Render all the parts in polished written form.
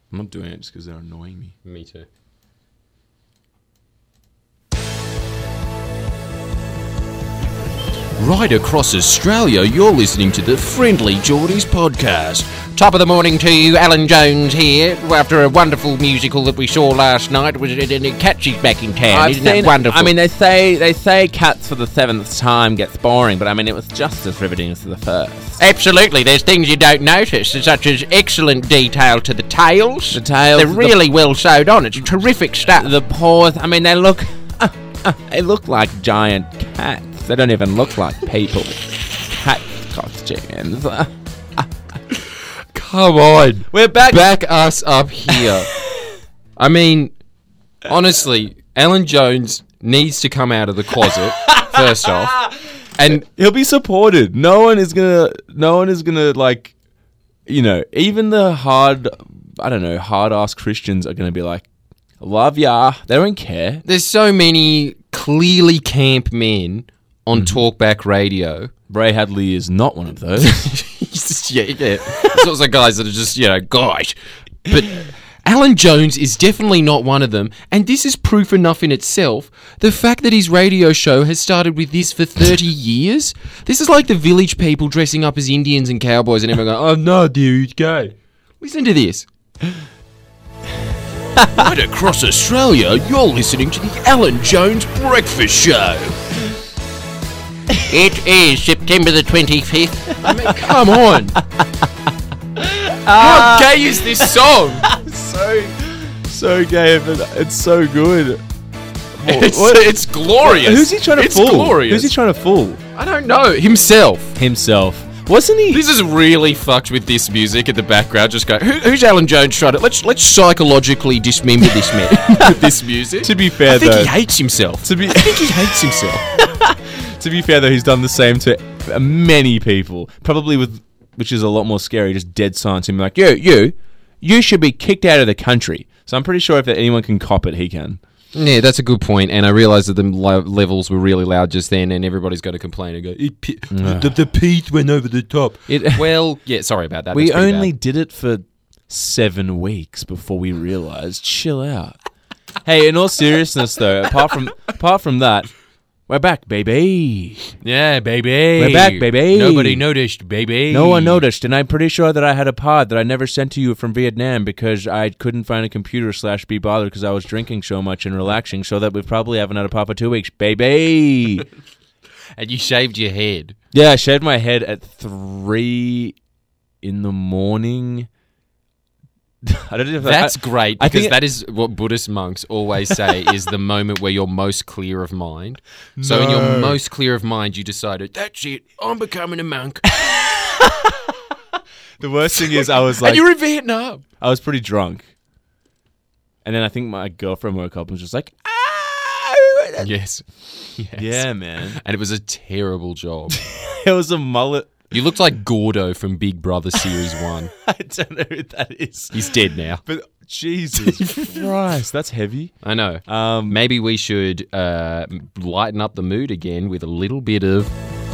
I'm not doing it just because they're annoying me. Me too. Right across Australia, you're listening to the Friendly Geordies podcast. Top of the morning to you, Alan Jones here. After a wonderful musical that we saw last night, Catchy's back in town. Isn't that wonderful? I mean, they say Cats for the 7th time gets boring, but I mean, it was just as riveting as the first. Absolutely, there's things you don't notice, such as excellent detail to the tails. The tails, they're really well sewed on. It's terrific stuff. The paws. I mean, they look like giant cats. They don't even look like people. Cat costumes. Come on. We're back. Back us up here. I mean, honestly, Alan Jones needs to come out of the closet, first off. And he'll be supported. No one is gonna like, you know, even the hard-ass Christians are gonna be like, love ya. They don't care. There's so many clearly camp men on Talkback Radio. Bray Hadley is not one of those. yeah. Sorts of guys that are just, gosh. But Alan Jones is definitely not one of them, and this is proof enough in itself. The fact that his radio show has started with this for 30 years. This is like the village people dressing up as Indians and cowboys and everyone going, oh no, dude, he's gay. Listen to this. Right across Australia, you're listening to the Alan Jones Breakfast Show. It is September the 25th. I mean, come on. How gay is this song? so gay, but it's so good. It's glorious. Who's he trying to fool? Glorious. Who's he trying to fool? I don't know. Himself. Wasn't he? This is really fucked with this music in the background. Just go, who's Alan Jones trying to... Let's psychologically dismember this man with this music. To be fair, I think he hates himself. To be fair, though, he's done the same to many people. Probably with, which is a lot more scary, just dead silence. Him like, you should be kicked out of the country. So I'm pretty sure if anyone can cop it, he can. Yeah, that's a good point. And I realised that the levels were really loud just then, and everybody's got to complain and go, the Pete went over the top. Sorry about that. We only did it for 7 weeks before we realised. Chill out. Hey, in all seriousness, though, apart from that, we're back, baby. Yeah, baby. We're back, baby. Nobody noticed, baby. No one noticed, and I'm pretty sure that I had a pod that I never sent to you from Vietnam because I couldn't find a computer / be bothered because I was drinking so much and relaxing, so that we probably haven't had a pod for 2 weeks, baby. And you shaved your head. Yeah, I shaved my head at 3 in the morning. I don't know if that's great, because that is what Buddhist monks always say is the moment where you're most clear of mind. No. So in your most clear of mind, you decided, that's it, I'm becoming a monk. The worst thing is I was like... And you're in Vietnam. I was pretty drunk. And then I think my girlfriend woke up and was just like, Yes. Yeah, man. And it was a terrible job. It was a mullet. You looked like Gordo from Big Brother Series 1. I don't know who that is. He's dead now. But Jesus Christ, that's heavy. I know. Maybe we should lighten up the mood again with a little bit of...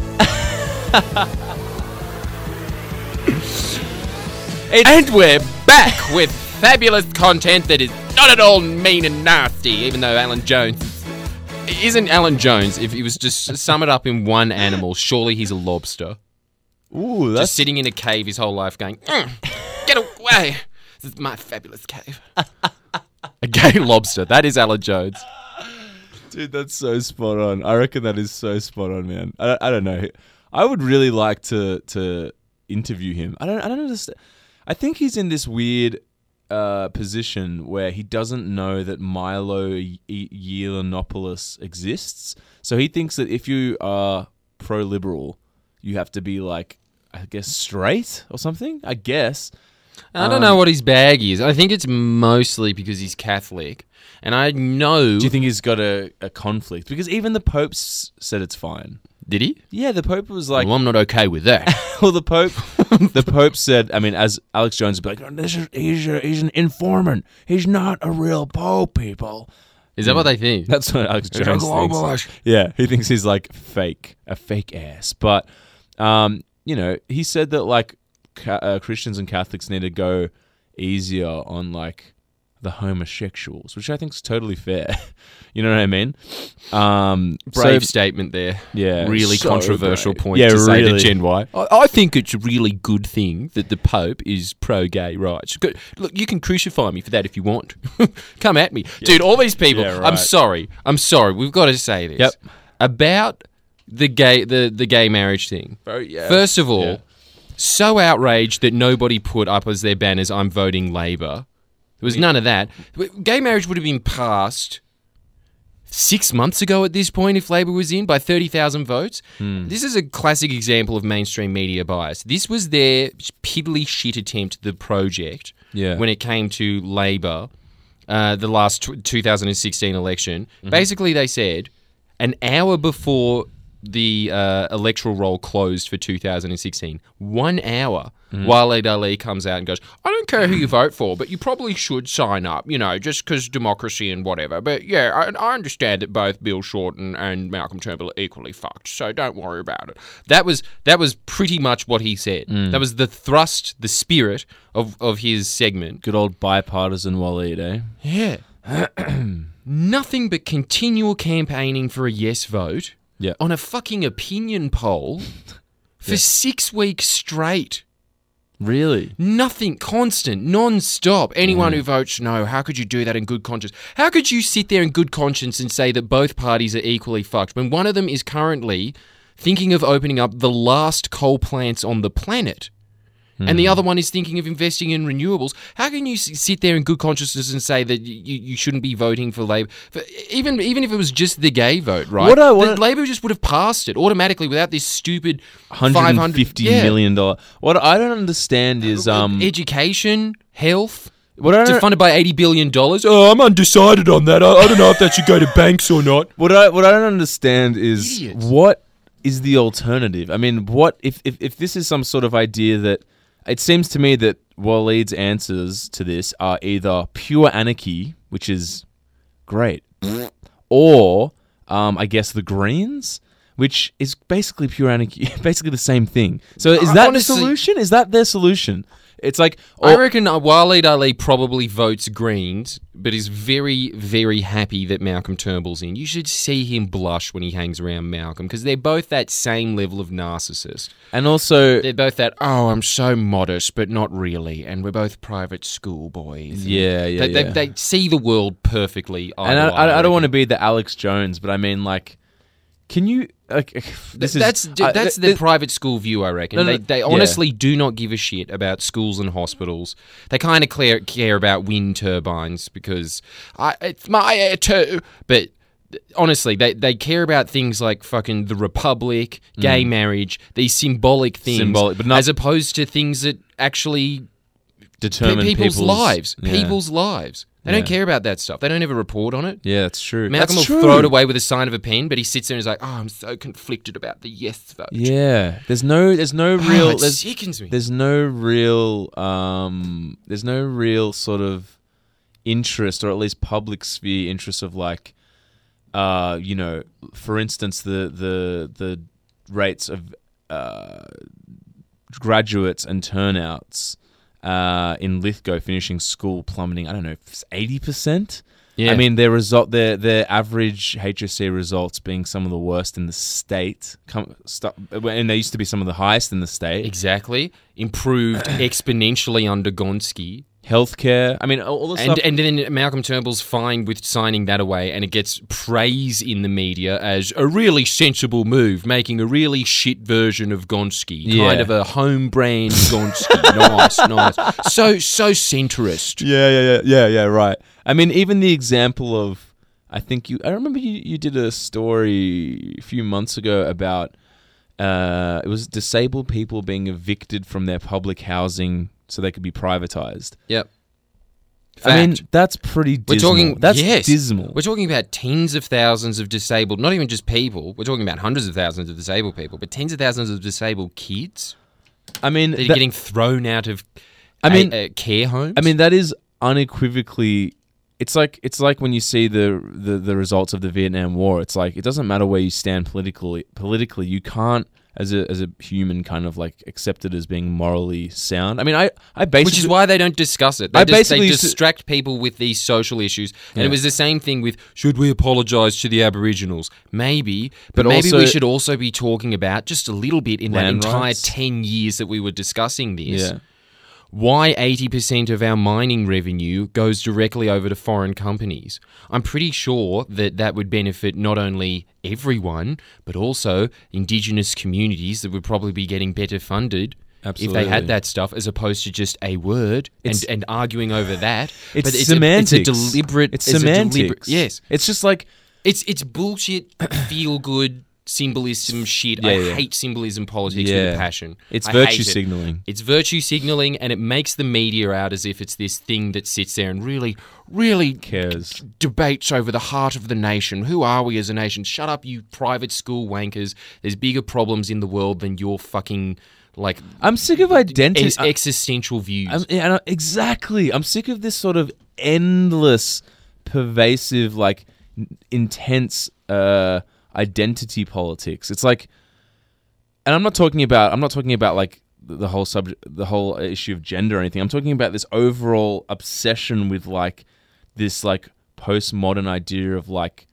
And we're back with fabulous content that is not at all mean and nasty, even though Alan Jones... Isn't Alan Jones, if he was just to sum it up in one animal, surely he's a lobster. Ooh, that's... Just sitting in a cave his whole life going, get away. This is my fabulous cave. A gay lobster. That is Alan Jones. Dude, that's so spot on. I reckon that is so spot on, man. I don't know. I would really like to interview him. I don't understand. I think he's in this weird position where he doesn't know that Milo Yiannopoulos exists. So he thinks that if you are pro-liberal, you have to be like, I guess, straight or something? I guess. I don't know what his bag is. I think it's mostly because he's Catholic. And I know... Do you think he's got a conflict? Because even the Pope said it's fine. Did he? Yeah, the Pope was like... Well, I'm not okay with that. Well, the Pope said, I mean, as Alex Jones would be like, he's an informant. He's not a real Pope, people. Is that what they think? That's what Alex Jones thinks. Yeah, he thinks he's like a fake ass. But, he said that like Christians and Catholics need to go easier on like the homosexuals, which I think is totally fair. You know what I mean? Brave statement there. Yeah, really so controversial brave. point Yeah, to say to really. Gen Y. I think it's a really good thing that the Pope is pro-gay rights. Good. Look, you can crucify me for that if you want. Come at me, dude. All these people. Yeah, right. I'm sorry. We've got to say this. Yep. About the gay marriage thing. First of all, so outraged that nobody put up as their banners, "I'm voting Labor." There was none of that. Gay marriage would have been passed 6 months ago at this point if Labor was in by 30,000 votes. This is a classic example of mainstream media bias. This was their piddly shit attempt, the project, when it came to Labor, the last 2016 election. Basically, they said an hour before the electoral roll closed for 2016, 1 hour, Waleed Ali comes out and goes, "I don't care who you vote for, but you probably should sign up, just because democracy and whatever. But yeah, I understand that both Bill Shorten and Malcolm Turnbull are equally fucked, so don't worry about it." That was pretty much what he said. That was the thrust, the spirit of his segment. Good old bipartisan Waleed, eh? Yeah. Nothing but continual campaigning for a yes vote. Yeah. On a fucking opinion poll for 6 weeks straight. Really? Nothing, constant, non-stop. Anyone who votes no, how could you do that in good conscience? How could you sit there in good conscience and say that both parties are equally fucked when one of them is currently thinking of opening up the last coal plants on the planet and the other one is thinking of investing in renewables? How can you sit there in good consciousness and say that you shouldn't be voting for Labor? Even if it was just the gay vote, right? Labor just would have passed it automatically without this stupid $150 million. What I don't understand is education, health. What funded by $80 billion. Oh, I'm undecided on that. I don't know if that should go to banks or not. What I don't understand is Idiots. What is the alternative? I mean, what if this is some sort of idea that it seems to me that Waleed's answers to this are either pure anarchy, which is great, or I guess the Greens, which is basically pure anarchy, basically the same thing. So is that honestly, the solution? Is that their solution? It's like I reckon Waleed Ali probably votes Greens, but is very, very happy that Malcolm Turnbull's in. You should see him blush when he hangs around Malcolm because they're both that same level of narcissist. And also, they're both that, oh, I'm so modest, but not really, and we're both private school boys. They see the world perfectly. And I don't want to be the Alex Jones, but I mean, like, can you? That's the private school view, I reckon. They honestly do not give a shit about schools and hospitals. They kind of care about wind turbines because it's my air too. But honestly, they care about things like fucking the Republic, gay marriage, these symbolic things, but not as opposed to things that actually determine people's lives. Yeah. People's lives. They don't care about that stuff. They don't ever report on it. Yeah, that's true. Malcolm will throw it away with a sign of a pen, but he sits there and is like, "Oh, I'm so conflicted about the yes vote." Yeah, there's no real. It sickens me. There's no real sort of interest, or at least public sphere interest of like, for instance, the rates of graduates and turnouts. In Lithgow finishing school plummeting, I don't know, 80%. Yeah. I mean, their average HSC results being some of the worst in the state, and they used to be some of the highest in the state. Exactly. Improved exponentially under Gonski. Healthcare. I mean, all the stuff. And then Malcolm Turnbull's fine with signing that away, and it gets praise in the media as a really sensible move, making a really shit version of Gonski, kind of a home brand Gonski. Nice. So centrist. Yeah, right. I mean, even the example of, I remember you did a story a few months ago about, it was disabled people being evicted from their public housing so they could be privatized. Yep. Fact. I mean, that's pretty dismal. That's dismal. We're talking about tens of thousands of disabled, not even just people. We're talking about hundreds of thousands of disabled people, but tens of thousands of disabled kids. I mean, they're getting thrown out of care homes. I mean, that is unequivocally. It's like when you see the results of the Vietnam War. It's like it doesn't matter where you stand politically. You can't as a human kind of like accepted as being morally sound. I mean, I basically, Which is why they don't discuss it. They I just, basically they used to- distract people with these social issues. And Yeah. it was the same thing with, should we apologise to the Aboriginals? Maybe. But But maybe also- we should also be talking about, just a little bit in that Land entire rights. 10 years that we were discussing this, yeah. why 80% of our mining revenue goes directly over to foreign companies. I'm pretty sure that that would benefit not only everyone, but also Indigenous communities that would probably be getting better funded if Absolutely. they had that stuff, as opposed to just a word It's- and arguing over that. It's but semantics. It's a deliberate... It's a semantics. deliberate- yes. It's just like, It's bullshit, feel-good symbolism shit. Yeah, I yeah. hate symbolism politics with Yeah. a passion. it's I virtue hate it. signaling. It's virtue signaling, and it makes the media out as if it's this thing that sits there and really Cares. debates over the heart of the nation. Who are we as a nation? Shut up, you private school wankers. There's bigger problems in the world than your fucking, like, I'm sick of identity. existential views. Exactly. I'm sick of this sort of endless, pervasive, like intense identity politics. It's like, and I'm not talking about like the whole subject, the whole issue of gender or anything. I'm talking about this overall obsession with like this like postmodern idea of like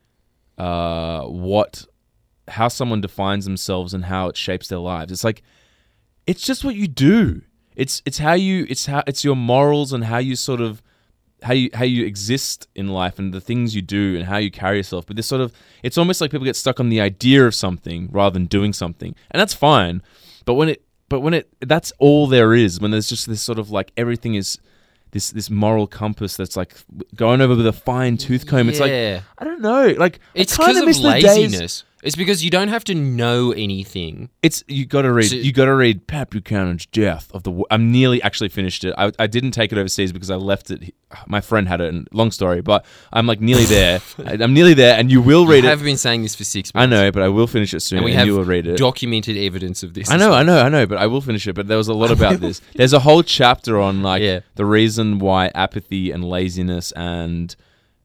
how someone defines themselves and how it shapes their lives. It's like, it's just what you do. It's your morals and how you sort of how you exist in life and the things you do and how you carry yourself. But this sort of, it's almost like people get stuck on the idea of something rather than doing something, and that's fine. But when it that's all there is, when there's just this sort of like everything is this moral compass that's like going over with a fine tooth comb. It's like, Yeah. I don't know, like It's I kind because of miss the days. laziness. It's because you don't have to know anything. It's you got to read Pat Buchanan's Death of the. I'm nearly actually finished it. I didn't take it overseas because I left it. My friend had it. And long story, but I'm like nearly there. I'm nearly there, and you will read I it. have been saying this for 6 months. I know, but I will finish it soon, And and, we have you will read it. documented evidence of this. I know, but I will finish it. But there was a lot about this. There's a whole chapter on like Yeah. the reason why apathy and laziness and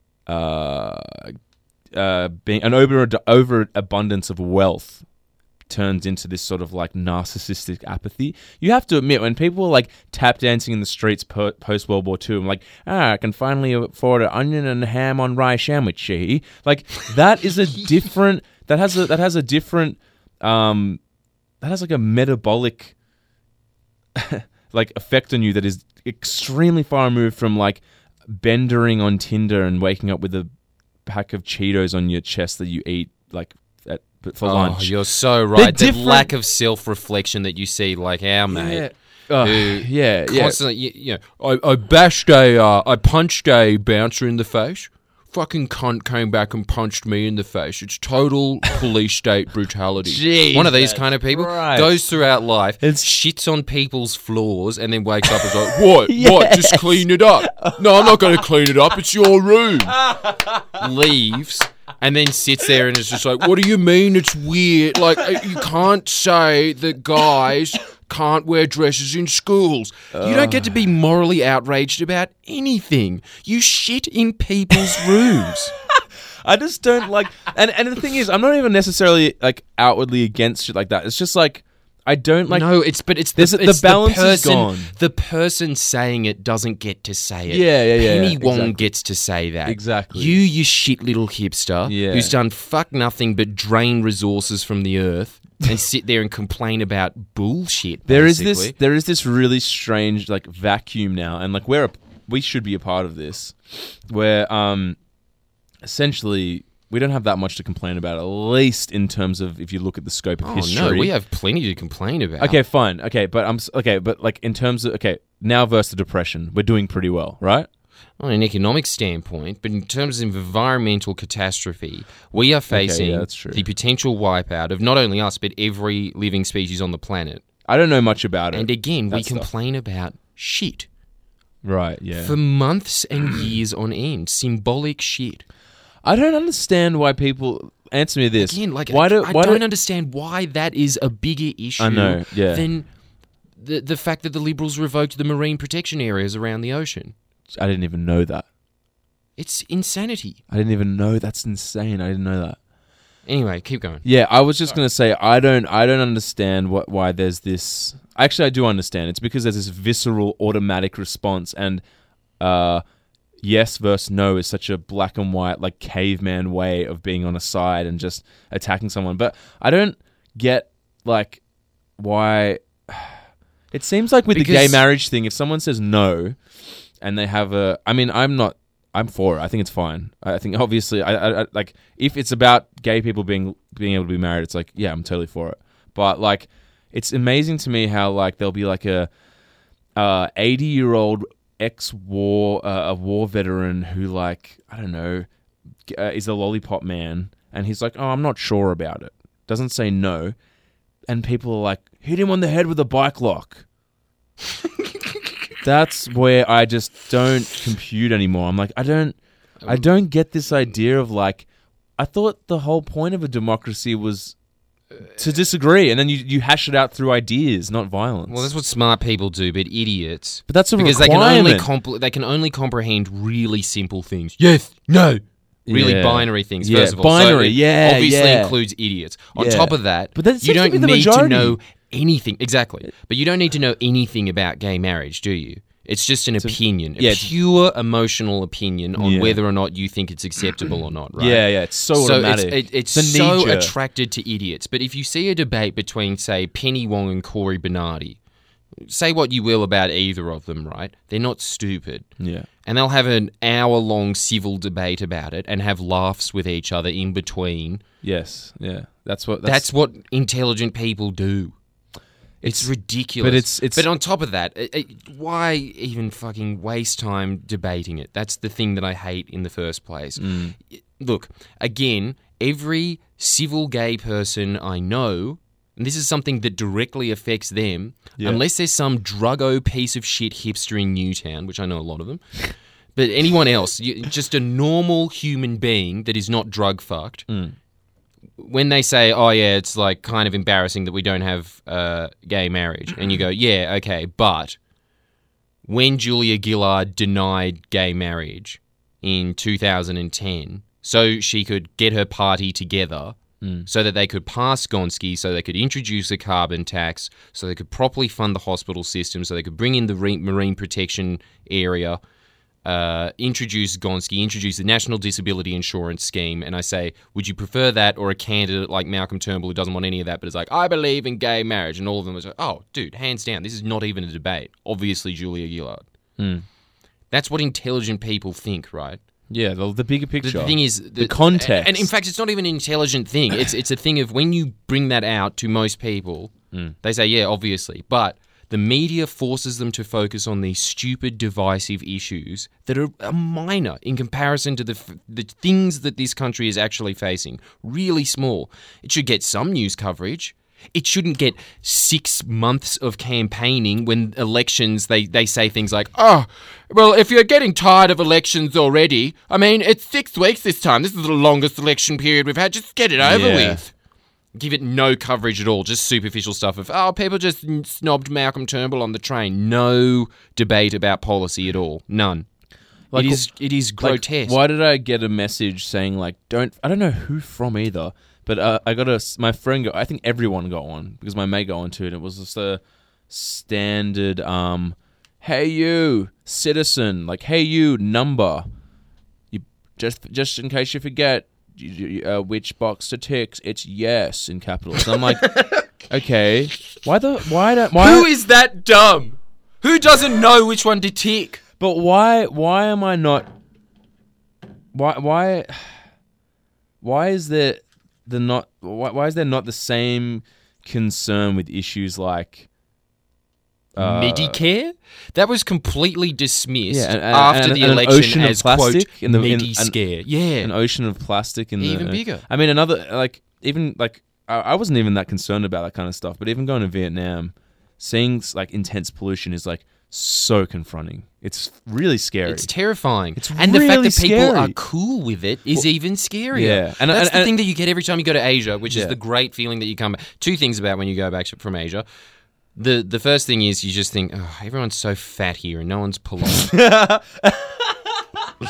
being an overabundance of wealth turns into this sort of like narcissistic apathy. You have to admit, when people are like tap dancing in the streets post World War II, I'm like, I can finally afford an onion and ham on rye sandwich. Like that is a different. That has a different. That has like a metabolic like effect on you that is extremely far removed from like bendering on Tinder and waking up with a pack of Cheetos on your chest that you eat like for lunch. You're so right. The different- lack of self-reflection that you see, like our mate. Yeah. Constantly, you know, I punched a bouncer in the face. Fucking cunt came back and punched me in the face. It's total police state brutality. Jesus One of these kind of people Christ. goes throughout life, It's- shits on people's floors, and then wakes up and is like, what? What? Just clean it up. No, I'm not going to clean it up. It's your room. Leaves. And then sits there and is just like, what do you mean it's weird? Like, you can't say that guys can't wear dresses in schools. You don't get to be morally outraged about anything. You shit in people's rooms. I just don't like, and the thing is, I'm not even necessarily like outwardly against shit like that. It's just like I don't like. No, it's the balance is person, gone. The person saying it doesn't get to say it. Yeah, Penny Wong exactly. gets to say that. Exactly. You shit little hipster Yeah. who's done fuck nothing but drain resources from the earth and sit there and complain about bullshit. There is basically. this really strange like vacuum now, and like we should be a part of this, where essentially we don't have that much to complain about, at least in terms of if you look at the scope of Oh history. no, we have plenty to complain about. Okay, fine. Okay, but like in terms of now versus the Depression, we're doing pretty well, right? On an economic standpoint, but in terms of environmental catastrophe, we are facing that's true. the potential wipeout of not only us, but every living species on the planet. I don't know much about it. And again, we that stuff. complain about shit Right, yeah. for months and years on end. Symbolic shit. I don't understand why people answer me this. Again, like, I don't understand why that is a bigger issue I know, yeah. than the fact that the Liberals revoked the marine protection areas around the ocean. I didn't even know that. It's insanity. I didn't even know. That's insane. I didn't know that. Anyway, keep going. Yeah, I was just gonna say I don't understand why there's this. Actually, I do understand. It's because there's this visceral, automatic response, and yes versus no is such a black and white, like caveman way of being on a side and just attacking someone. But I don't get like why. It seems like with the gay marriage thing, if someone says no, and they have I'm for it. I think it's fine. I think obviously, I like if it's about gay people being able to be married, it's like, yeah, I'm totally for it. But like, it's amazing to me how like there'll be like a 80-year-old ex-war a war veteran who like I don't know is a lollipop man, and he's like, oh, I'm not sure about it. Doesn't say no, and people are like, hit him on the head with a bike lock. That's where I just don't compute anymore. I'm like, I don't get this idea of like, I thought the whole point of a democracy was to disagree, and then you hash it out through ideas, not violence. Well, that's what smart people do, but idiots. But that's a because requirement. they can only comprehend really simple things. Yes, no. Really binary things, first of all. Binary, so it obviously includes idiots. On top of that, but you don't need to know anything. Exactly. But you don't need to know anything about gay marriage, do you? It's just an opinion, a pure emotional opinion on whether or not you think it's acceptable or not, right? Yeah, it's so automatic. It's so attracted to idiots. But if you see a debate between, say, Penny Wong and Corey Bernardi, say what you will about either of them, right? They're not stupid. Yeah. And they'll have an hour-long civil debate about it and have laughs with each other in between. Yes, yeah. That's what intelligent people do. It's ridiculous. But on top of that, why even fucking waste time debating it? That's the thing that I hate in the first place. Look, again, every civil gay person I know, and this is something that directly affects them, unless there's some druggo piece of shit hipster in Newtown, which I know a lot of them, but anyone else, just a normal human being that is not drug fucked, when they say, oh yeah, it's like kind of embarrassing that we don't have gay marriage, and you go, yeah, okay, but when Julia Gillard denied gay marriage in 2010 so she could get her party together so that they could pass Gonski, so they could introduce a carbon tax, so they could properly fund the hospital system, so they could bring in the marine protection area, introduce Gonski, introduce the National Disability Insurance Scheme, and I say, would you prefer that or a candidate like Malcolm Turnbull who doesn't want any of that, but is like, I believe in gay marriage, and all of them are like, oh, dude, hands down, this is not even a debate. Obviously, Julia Gillard. That's what intelligent people think, right? Yeah, the bigger picture. The thing is, the context. And in fact, it's not even an intelligent thing. It's a thing of when you bring that out to most people, they say, yeah, obviously. But the media forces them to focus on these stupid, divisive issues that are minor in comparison to the things that this country is actually facing. Really small. It should get some news coverage. It shouldn't get 6 months of campaigning when elections, they say things like, oh, well, if you're getting tired of elections already, I mean, it's 6 weeks this time. This is the longest election period we've had. Just get it over with. Give it no coverage at all, just superficial stuff of, oh, people just snobbed Malcolm Turnbull on the train. No debate about policy at all. None. Like, it is grotesque. Like, why did I get a message saying, like, I don't know who from either, but I got my friend I think everyone got one, because my mate got one too, and it was just a standard, hey you, citizen, like, hey you, number. You just in case you forget, which box to tick, it's yes in capitals. And I'm like, okay, why? Who is that dumb? Who doesn't know which one to tick? But why am I not? Why is there not the same concern with issues like Medicare? That was completely dismissed after the election as, quote, Medicare. Yeah. An ocean of plastic in even bigger. I mean, I wasn't even that concerned about that kind of stuff, but even going to Vietnam, seeing like intense pollution is like so confronting. It's really scary. It's terrifying. And the fact that scary. people are cool with it is even scarier. Yeah. And that's the thing that you get every time you go to Asia, which is the great feeling that you come back. Two things about when you go back from Asia. The first thing is you just think, oh, everyone's so fat here and no one's polite.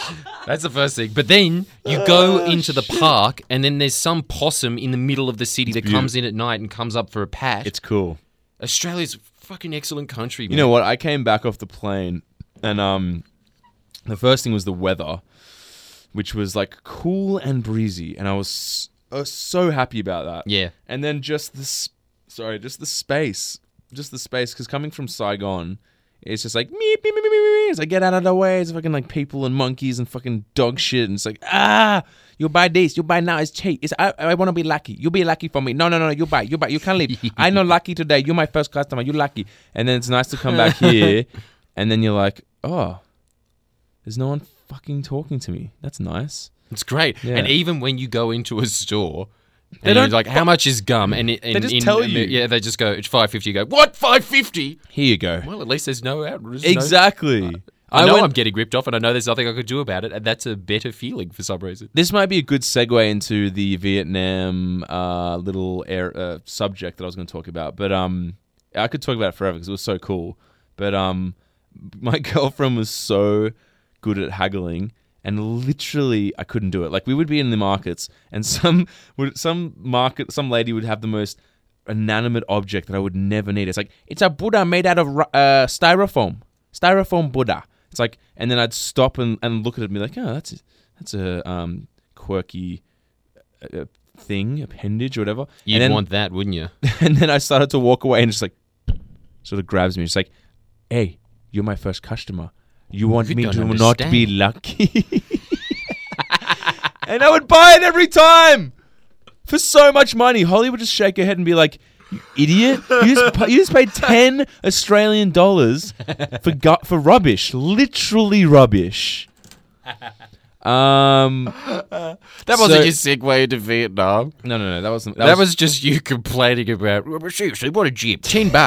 That's the first thing. But then you go into the park, and then there's some possum in the middle of the city that comes in at night and comes up for a pat. It's cool. Australia's a fucking excellent country, man. You know what? I came back off the plane, and the first thing was the weather, which was like cool and breezy, and I was so happy about that. Yeah. And then just the space, because coming from Saigon, it's just like meep, meep, meep, meep, meep. It's like get out of the way. It's fucking like people and monkeys and fucking dog shit, and it's like you buy this, you buy now. It's cheap. I want to be lucky. You be lucky for me. No. You buy. You can't leave. I know lucky today. You're my first customer. You lucky. And then it's nice to come back here, and then you're like, oh, there's no one fucking talking to me. That's nice. It's great. Yeah. And even when you go into a store, and you're like, how much is gum? And they just tell you. Yeah, they just go, it's $5.50. You go, what? $5.50? Here you go. Well, at least there's no outrage. Exactly. I know I'm getting ripped off, and I know there's nothing I could do about it, and that's a better feeling for some reason. This might be a good segue into the Vietnam little subject that I was going to talk about, but I could talk about it forever because it was so cool. But my girlfriend was so good at haggling, and literally I couldn't do it. Like we would be in the markets, and some lady would have the most inanimate object that I would never need. It's like it's a Buddha made out of styrofoam Buddha. It's like, and then I'd stop and look at it and be like, oh, that's a quirky thing, appendage or whatever. You'd want that, wouldn't you? And then I started to walk away, and just like sort of grabs me. It's like, hey, you're my first customer. You want me to not be lucky? And I would buy it every time for so much money. Holly would just shake her head and be like, you idiot. You just paid 10 Australian dollars for rubbish. Literally rubbish. That wasn't your segue into Vietnam. No. That wasn't. That was just you complaining about, seriously, what a jeep.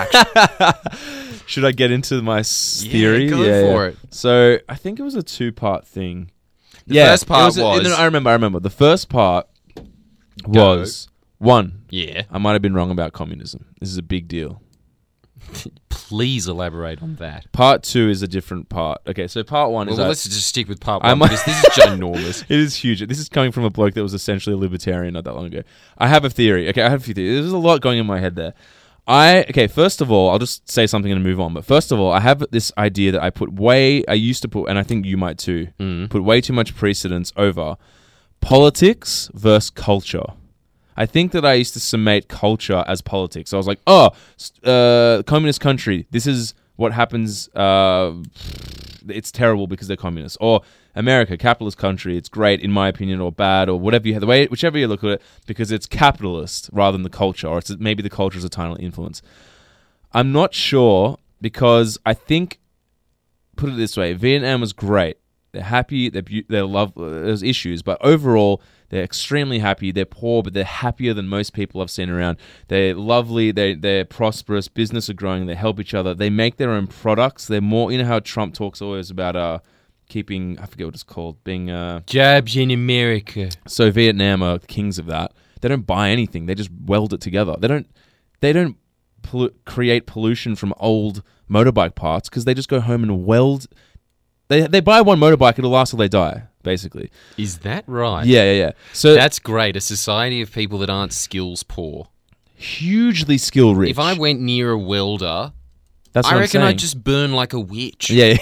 $10. Should I get into my theory? Yeah, go for it. So I think it was a 2-part thing. The first part was... I remember. The first part was... One, yeah. I might have been wrong about communism. This is a big deal. Please elaborate on that. Part 2 is a different part. Okay, so part 1 is... Well, let's just stick with part 1 because this is ginormous. It is huge. This is coming from a bloke that was essentially a libertarian not that long ago. I have a theory. Okay, I have a few theories. There's a lot going in my head there. First of all, I'll just say something and move on. But first of all, I have this idea that I used to put, and I think you might too, put way too much precedence over politics versus culture. I think that I used to summate culture as politics. I was like, communist country, this is what happens. It's terrible because they're communists. Or America, capitalist country, it's great in my opinion, or bad, or whatever whichever you look at it, because it's capitalist rather than the culture, or maybe the culture is a tiny influence. I'm not sure, because I think, put it this way, Vietnam was great. They're happy, they love. There's issues, but overall, they're extremely happy. They're poor, but they're happier than most people I've seen around. They're lovely. They're prosperous. Business are growing. They help each other. They make their own products. They're more... You know how Trump talks always about keeping... I forget what it's called. Being... jobs in America. So Vietnam are kings of that. They don't buy anything. They just weld it together. They don't create pollution from old motorbike parts because they just go home and weld... They buy one motorbike, it'll last till they die, basically. Is that right? Yeah. So that's great. A society of people that aren't skills poor. Hugely skill rich. If I went near a welder, I reckon I'd just burn like a witch. Yeah.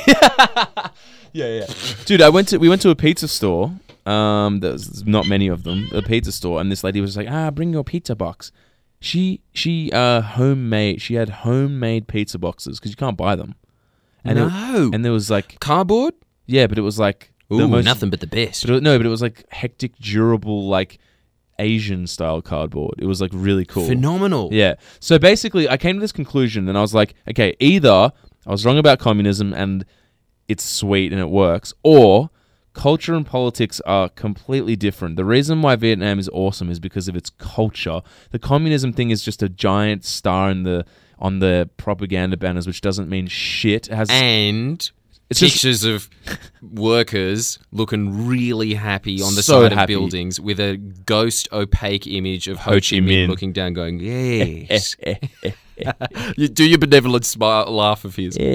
Yeah. Dude, we went to a pizza store. There's not many of them. A pizza store, and this lady was like, bring your pizza box. She had homemade pizza boxes because you can't buy them. And and there was like cardboard. Yeah, but it was like nothing but the best. But it was like hectic, durable, like Asian style cardboard. It was like really cool, phenomenal. Yeah. So basically, I came to this conclusion, and I was like, okay, either I was wrong about communism and it's sweet and it works, or culture and politics are completely different. The reason why Vietnam is awesome is because of its culture. The communism thing is just a giant star on the propaganda banners, which doesn't mean shit. It has pictures of workers looking really happy on the side of buildings with a ghost opaque image of Ho Chi Minh looking down going, yes. You do your benevolent smile, laugh of his.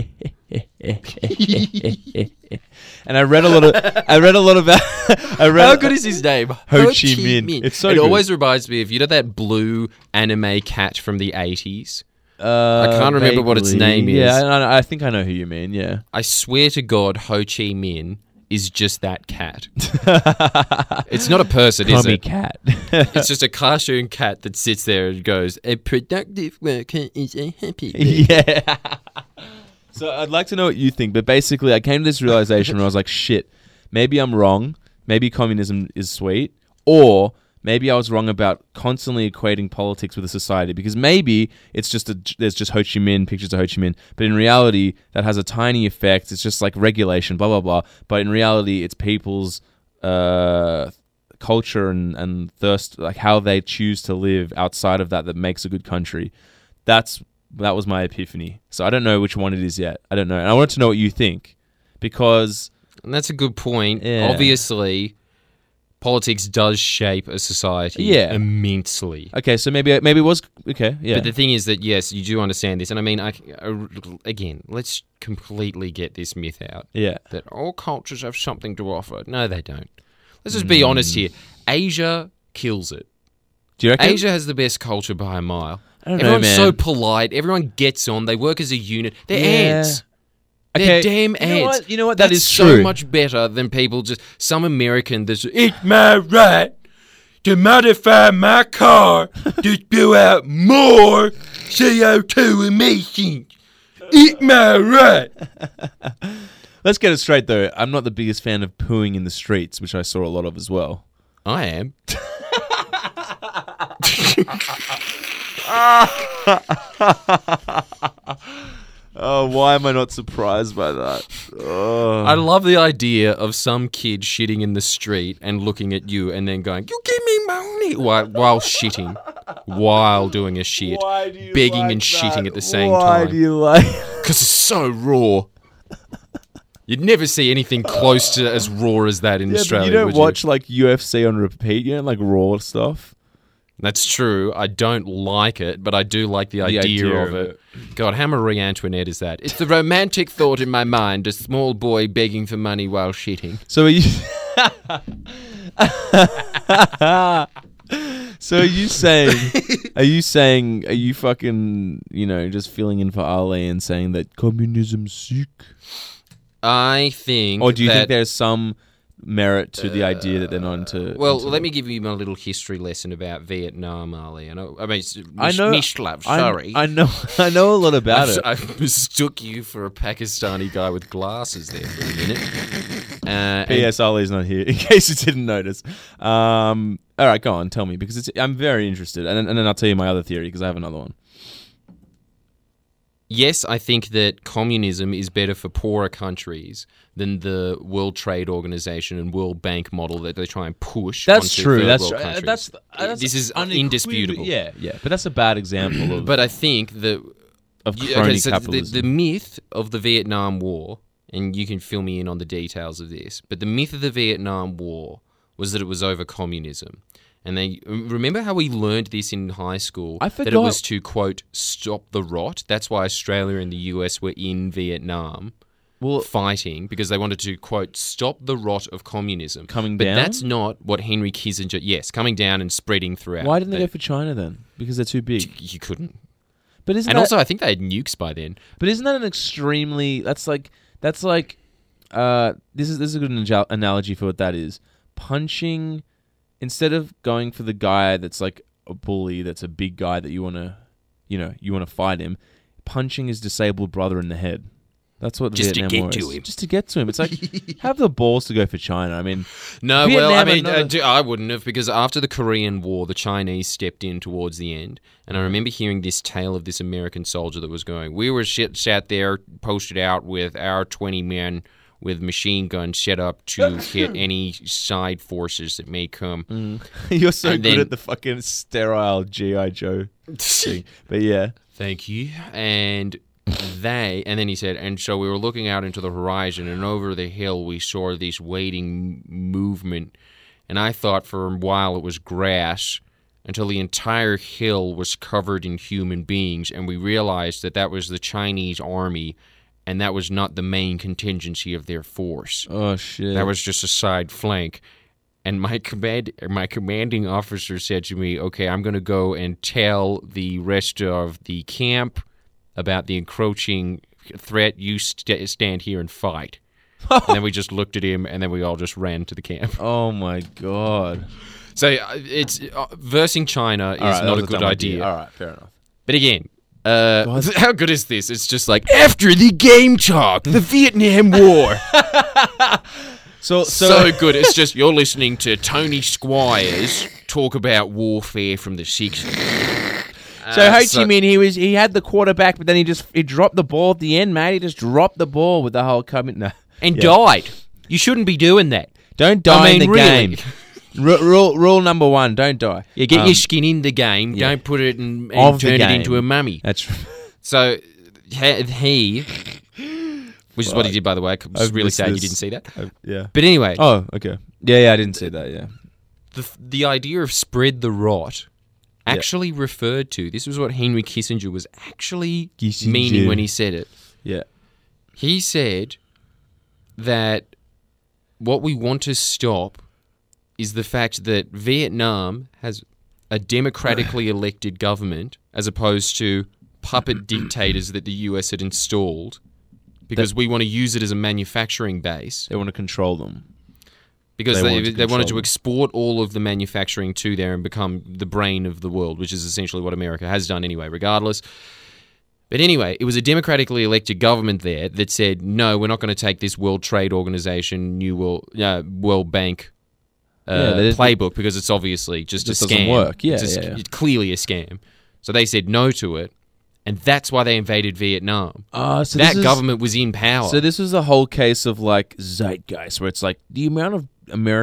And I read a lot about. How good is his name? Ho Chi Minh. It's so It good. always reminds me of, you know, that blue anime cat from the 80s? I can't remember what its name is. Yeah, I think I know who you mean. Yeah. I swear to God, Ho Chi Minh is just that cat. It's not a person, is Tommy it? cat. It's just a cartoon cat that sits there and goes, "A productive worker is a happy worker." Yeah. So I'd like to know what you think, but basically I came to this realization where I was like, shit, maybe I'm wrong. Maybe communism is sweet. Or maybe I was wrong about constantly equating politics with a society, because maybe it's just there's just Ho Chi Minh, pictures of Ho Chi Minh, but in reality that has a tiny effect. It's just like regulation, blah, blah, blah. But in reality it's people's culture and thirst, like how they choose to live outside of that makes a good country. That was my epiphany. So I don't know which one it is yet. I don't know. And I want to know what you think, because... And that's a good point. Yeah. Obviously, politics does shape a society immensely. Okay, so maybe it was... Okay, yeah. But the thing is that, yes, you do understand this. And I mean, again, let's completely get this myth out. Yeah. That all cultures have something to offer. No, they don't. Let's just be honest here. Asia kills it. Do you reckon? Asia has the best culture by a mile. I don't know, Everyone's man. so polite. Everyone gets on. They work as a unit. They're Yeah. ants. Okay, They're damn ants. You know what? That That's is so true. much better than people just... Some American that's... It's my right to modify my car to spew out more CO2 emissions. It's my right. Let's get it straight, though. I'm not the biggest fan of pooing in the streets, which I saw a lot of as well. I am. Oh, why am I not surprised by that? Oh. I love the idea of some kid shitting in the street and looking at you and then going, "You give me money," while shitting, while doing a shit, Why do you begging like and shitting that? at the same Why time. do you like... Because it's so raw. You'd never see anything close to as raw as that in Yeah, Australia, but you don't would watch like UFC on repeat. You don't like raw stuff. That's true. I don't like it, but I do like the idea of it. God, how Marie Antoinette is that? It's the romantic thought in my mind, a small boy begging for money while shitting. So are you... So are you fucking, just filling in for Ali and saying that communism's sick? I think Or do you that, think there's some merit to the idea that they're not into... Well, into let me give you my little history lesson about Vietnam, Ali. I know. Mishlav, sorry. I know a lot about it. I mistook you for a Pakistani guy with glasses there for a minute. P.S. Ali's not here, in case you didn't notice. All right, go on, tell me, because I'm very interested. And then I'll tell you my other theory, because I have another one. Yes, I think that communism is better for poorer countries than the World Trade Organization and World Bank model that they try and push. That's onto true. third That's world true. countries. This is indisputable. Yeah, but that's a bad example of But I think that crony capitalism. the myth of the Vietnam War, and you can fill me in on the details of this, but the myth of the Vietnam War was that it was over communism. And they remember how we learned this in high school, I that it forgot. was to, quote, stop the rot. That's why Australia and the US were in Vietnam fighting, because they wanted to, quote, stop the rot of communism. Coming but down? that's not what Henry Kissinger... Yes, coming down and spreading throughout. Why didn't they go for China then? Because they're too big. You couldn't. But isn't And that, also, I think they had nukes by then. But isn't that an extremely... This is a good analogy for what that is. Punching... Instead of going for the guy that's like a bully, that's a big guy that you want to fight him, punching his disabled brother in the head. That's what Just to Vietnam get War to is. him. Just to get to him. It's like, have the balls to go for China. I mean... No, Vietnam, well, I mean, another- I wouldn't have, because after the Korean War, the Chinese stepped in towards the end, and I remember hearing this tale of this American soldier that was going, "We were sat there, posted out with our 20 men with machine guns set up to hit any side forces that may come." You're so And good then- at the fucking sterile G.I. Joe thing. But yeah. Thank you. And then he said, and so we were looking out into the horizon, and over the hill we saw this waiting movement, and I thought for a while it was grass, until the entire hill was covered in human beings, and we realized that was the Chinese army and that was not the main contingency of their force. Oh shit. That was just a side flank. And my commanding officer said to me, okay, I'm going to go and tell the rest of the camp about the encroaching threat. You stand here and fight. And then we just looked at him, and then we all just ran to the camp. Oh my god. So it's versing China is not a good idea. All right, fair enough. But again, how good is this? It's just like, after the game talk, the Vietnam War. So good. It's just you're listening to Tony Squires talk about warfare from the 60s. So Ho Chi Minh, he had the quarterback, but then he dropped the ball at the end, mate. He just dropped the ball with the whole coming. No. And died. You shouldn't be doing that. Don't die in the really. game. Rule number 1, don't die. You get your skin in the game. Yeah. Don't put it and Of the turn it game. into a mummy. That's So he, which is what he did, by the way. I'm just really sad you didn't see that. Yeah. But anyway, Oh, okay. Yeah, I didn't see that. Yeah. the idea of spread the rot actually referred to, this was what Henry Kissinger was actually meaning when he said it. Yeah. He said that what we want to stop is the fact that Vietnam has a democratically elected government as opposed to puppet dictators that the US had installed, because we want to use it as a manufacturing base. They want to control them. Because They wanted to they wanted control to them. export all of the manufacturing to there and become the brain of the world, which is essentially what America has done anyway, regardless. But anyway, it was a democratically elected government there that said, no, we're not going to take this World Trade Organization, World Bank playbook, because it's obviously just a Just scam. doesn't work. Yeah, It's clearly a scam. So they said no to it, and that's why they invaded Vietnam. So That government was in power. So this was a whole case of like zeitgeist, where it's like the amount of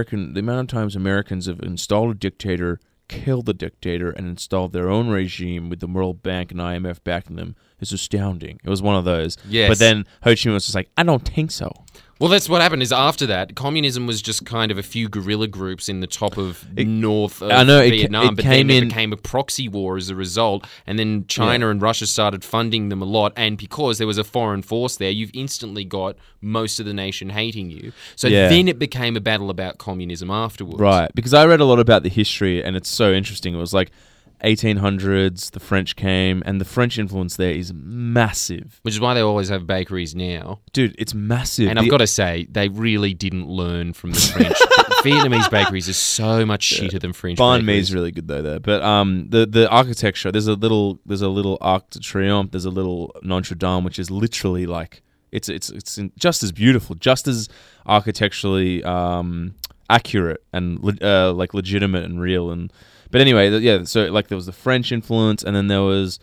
times Americans have installed a dictator, killed the dictator, and installed their own regime with the World Bank and IMF backing them is astounding. It was one of those. Yes. But then Ho Chi Minh was just like, I don't think so. Well, that's what happened. Is after that, communism was just kind of a few guerrilla groups in the top of north of Vietnam, but then it became a proxy war as a result. And then China and Russia started funding them a lot. And because there was a foreign force there, you've instantly got most of the nation hating you. So then it became a battle about communism afterwards. Right, because I read a lot about the history, and it's so interesting. It was like 1800s, the French came, and the French influence there is massive. Which is why they always have bakeries now. Dude, it's massive. And I've got to say, they really didn't learn from the French. Vietnamese bakeries are so much shitter than French Banh Mi bakeries. is really good though there, but the architecture, there's a little Arc de Triomphe, there's a little Notre Dame, which is literally like it's just as beautiful, just as architecturally accurate and like legitimate and real. But anyway, so like there was the French influence, and then there was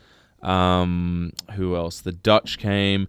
who else? The Dutch came.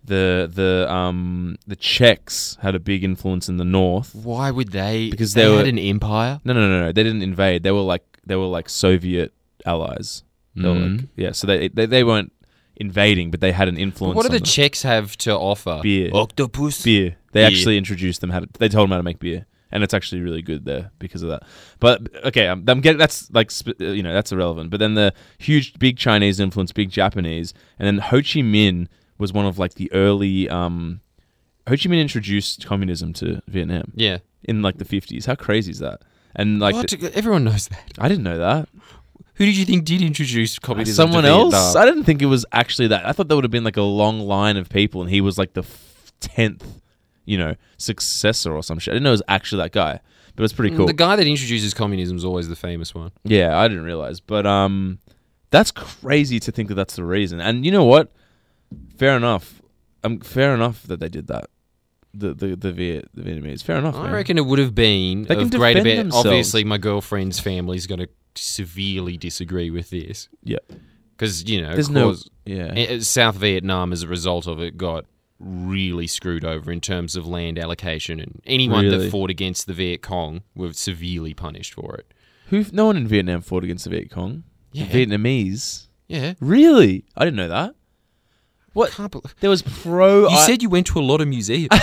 The Czechs had a big influence in the north. Why would they? Because they they had were- an empire. No. They didn't invade. They were like Soviet allies. They were like, so they weren't invading, but they had an influence. What do on the them. Czechs have to offer? Beer. Octopus. Beer. They Beer. actually introduced them they told them how to make beer, and it's actually really good there because of that. But okay, I'm getting that's like that's irrelevant. But then the big Chinese influence, big Japanese, and then Ho Chi Minh was one of like the early. Ho Chi Minh introduced communism to Vietnam. Yeah. In like the 50s. How crazy is that? And like What? Everyone knows that. I didn't know that. Who did you think did introduce communism? Someone to else? Vietnam? I didn't think it was actually that. I thought there would have been like a long line of people, and he was like the 10th, successor or some shit. I didn't know it was actually that guy, but it's pretty cool. The guy that introduces communism is always the famous one. Yeah, I didn't realize, but that's crazy to think that that's the reason. And you know what? Fair enough. Fair enough that they did that. The Vietnamese. Fair enough. I man. reckon it would have been They can of greater defend bit. themselves. Obviously, my girlfriend's family is going to severely disagree with this Yeah. because There's of no. course, Yeah. South Vietnam, as a result of it, got really screwed over in terms of land allocation, and anyone Really? that fought against the Viet Cong were severely punished for it. No one in Vietnam fought against the Viet Cong. Yeah. The Vietnamese. Yeah. Really? I didn't know that. What? Can't believe- There was pro. You said you went to a lot of museums.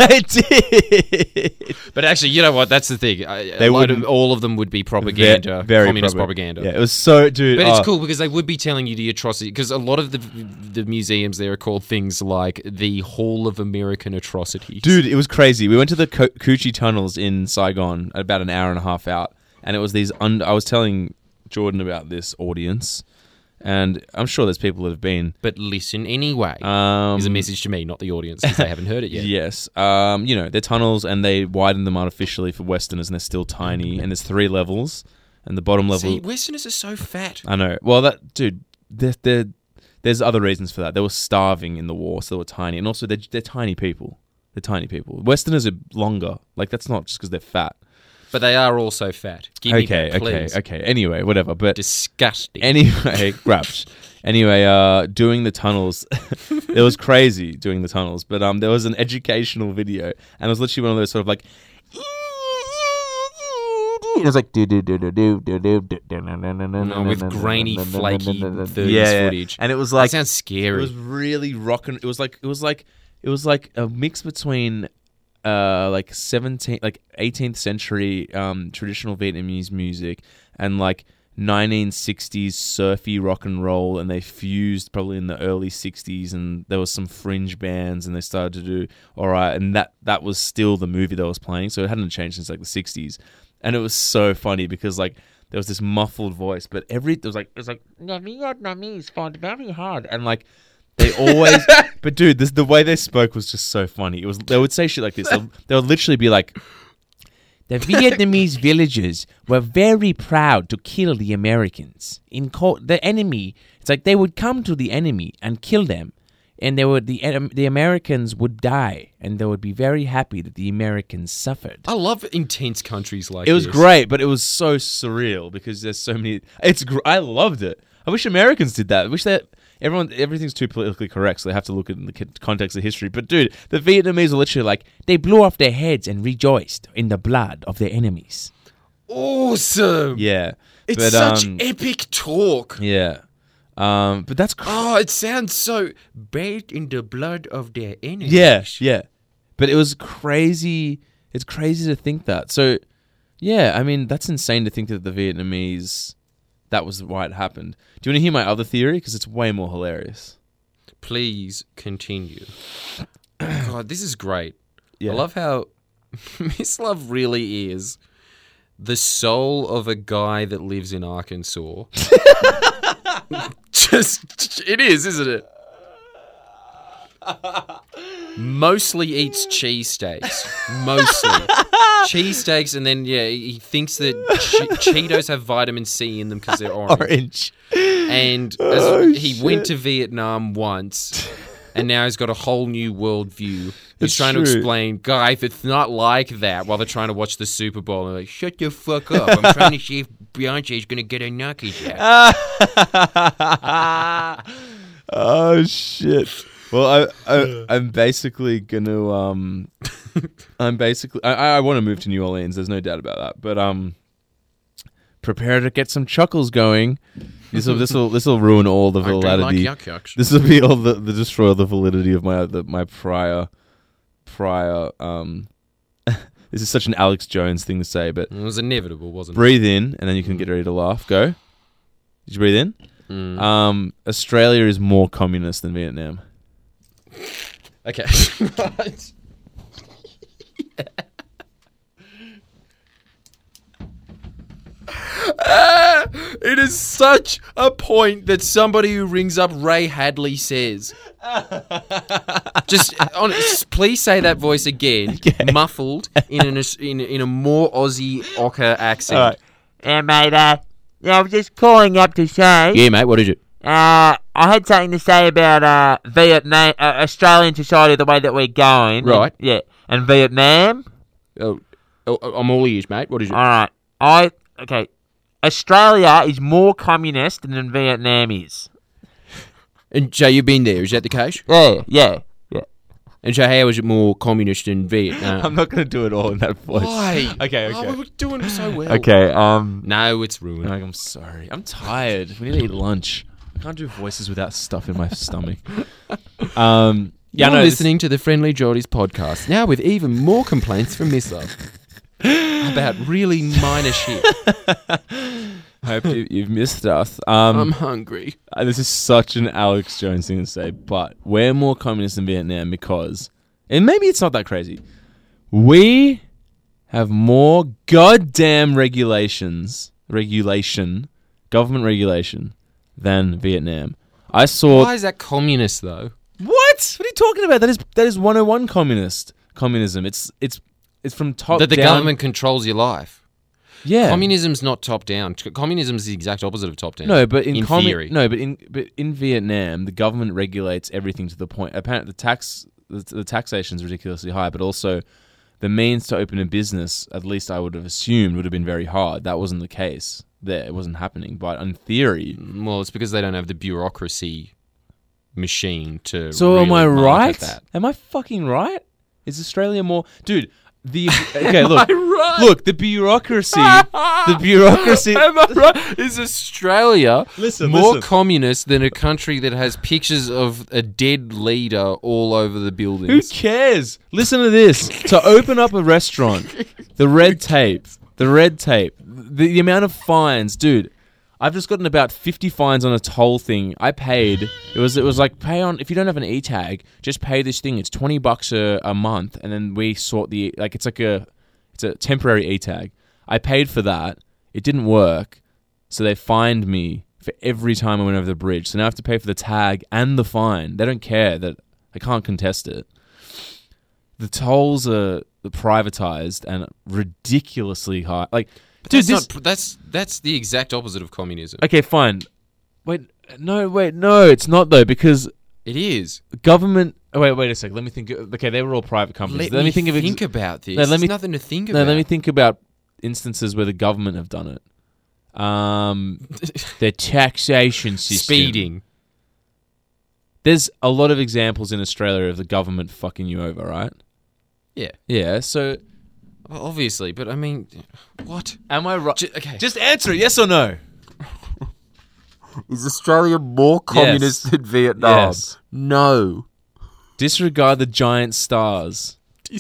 I did. But actually, you know what? That's the thing. All of them would be propaganda, Very communist propaganda. Yeah, it was so, dude. But it's cool because they would be telling you the atrocity. Because a lot of the museums there are called things like the Hall of American Atrocities. Dude, it was crazy. We went to the Coochie tunnels in Saigon about an hour and a half out, and it was these. I was telling Jordan about this audience, and I'm sure there's people that have been. But listen anyway. Is a message to me, not the audience, because they haven't heard it yet. Yes. They're tunnels, and they widen them artificially for Westerners, and they're still tiny. And there's 3 levels, and the bottom level. See, Westerners are so fat. I know. Well, dude, there's other reasons for that. They were starving in the war, so they were tiny, and also they're tiny people. They're tiny people. Westerners are longer. Like, that's not just because they're fat. But they are also fat. Give me that, please. Okay. Anyway, whatever. But disgusting. Anyway, grabs. Anyway, doing the tunnels, it was crazy doing the tunnels. But there was an educational video, and it was literally one of those sort of like. It was like with grainy, flaky 30s footage. And it was like that sounds scary. It was really rocking. It was like a mix between. Like 18th century traditional Vietnamese music and like 1960s surfy rock and roll, and they fused probably in the early 60s, and there was some fringe bands, and they started to do all right, and that was still the movie that was playing, so it hadn't changed since like the 60s, and it was so funny because like there was this muffled voice, but it was like Vietnamese find very hard, and like. They always, but dude, the way they spoke was just so funny. They would say shit like this. They would literally be like, "The Vietnamese villagers were very proud to kill the Americans. The enemy, it's like they would come to the enemy and kill them, and the Americans would die, and they would be very happy that the Americans suffered." I love intense countries like this. It was this. great, but it was so surreal because there's so many. I loved it. I wish Americans did that. I wish that. Everything's too politically correct, so they have to look at the context of history. But dude, the Vietnamese are literally like, they blew off their heads and rejoiced in the blood of their enemies. Awesome. Yeah. It's such epic talk. Yeah. But that's it sounds so bathed in the blood of their enemies. Yeah. But it was crazy. It's crazy to think that. So, yeah, I mean, that's insane to think that the Vietnamese... That was why it happened. Do you want to hear my other theory? Because it's way more hilarious. Please continue. God, this is great. Yeah. I love how Miss Love really is the soul of a guy that lives in Arkansas. It is, isn't it? Mostly eats cheesesteaks. Mostly. Cheesesteaks, and then, he thinks that Cheetos have vitamin C in them because they're orange. And he went to Vietnam once, and now he's got a whole new worldview. He's trying to explain, guys, it's not like that, while they're trying to watch the Super Bowl. And they're like, shut the fuck up. I'm trying to see if Beyonce's going to get her knuckles out. Oh, shit. Well, I'm basically gonna I want to move to New Orleans. There's no doubt about that. But prepare to get some chuckles going. This will ruin all the validity. I don't like yuck. This will be all the destroy all the validity of my prior. This is such an Alex Jones thing to say, but it was inevitable, wasn't it? Breathe in, and then you can get ready to laugh. Go. Did you breathe in? Australia is more communist than Vietnam. Okay. Right. It is such a point that somebody who rings up Ray Hadley says. Please say that voice again, muffled in a more Aussie ochre accent. All right. Yeah, mate, I was just calling up to say... Yeah, mate, what is it? I had something to say about Vietnam, Australian society, the way that we're going. Right. Yeah. And Vietnam. I'm all ears, mate. What is it? All right. Okay. Australia is more communist than Vietnam is. And so you've been there, is that the case? Yeah. And so how is it more communist than Vietnam? I'm not going to do it all in that voice. Why? Okay. Oh, we were doing so well. Okay, No, it's ruined. I'm sorry. I'm tired. We need to eat lunch. I can't do voices without stuff in my stomach. Yeah, You're no, this- listening to the Friendly Geordies podcast, now with even more complaints from Missa about really minor shit. Hope you've missed us. I'm hungry. This is such an Alex Jones thing to say, but we're more communist than Vietnam because, and maybe it's not that crazy, we have more goddamn government regulation than Vietnam. I saw... Why is that communist, though? What? What are you talking about? That is 101 communism. It's from top That the down. government controls your life. Yeah. Communism's not top down. Communism is the exact opposite of top down. No, but in theory. No, but in Vietnam, the government regulates everything to the point. Apparently, the taxation is ridiculously high, but also the means to open a business, at least I would have assumed, would have been very hard. That wasn't the case there. It wasn't happening. But in theory... Well, it's because they don't have the bureaucracy machine to So really am I market right? that. Am I fucking right? Is Australia more... Dude, okay, look. right? Look, the bureaucracy... Am I right? Is Australia Listen, more listen. communist than a country that has pictures of a dead leader all over the Who buildings? cares? Listen to this. To open up a restaurant, the red tape, the amount of fines, dude. I've just gotten about 50 fines on a toll thing. I paid. It was like pay on if you don't have an e-tag, just pay this thing. It's $20 a month, and then we sort it's a temporary e-tag. I paid for that. It didn't work, so they fined me for every time I went over the bridge. So now I have to pay for the tag and the fine. They don't care that I can't contest it. The tolls are privatized and ridiculously high. Like, dude, That's the exact opposite of communism. okay, fine. Wait, no, it's not though because It is. government. Oh, wait a second. Let me think. Okay, they were all private companies. Let me think think about this. No, let There's me- nothing to think No, about. let me think about instances where the government have done it. The taxation system. Speeding. There's a lot of examples in Australia of the government fucking you over, right? Yeah. Yeah. So, Well, obviously, but I mean, what? am I right? Okay. Just answer it, yes or no. Is Australia more communist Yes. than Vietnam? Yes. No. Disregard the giant stars.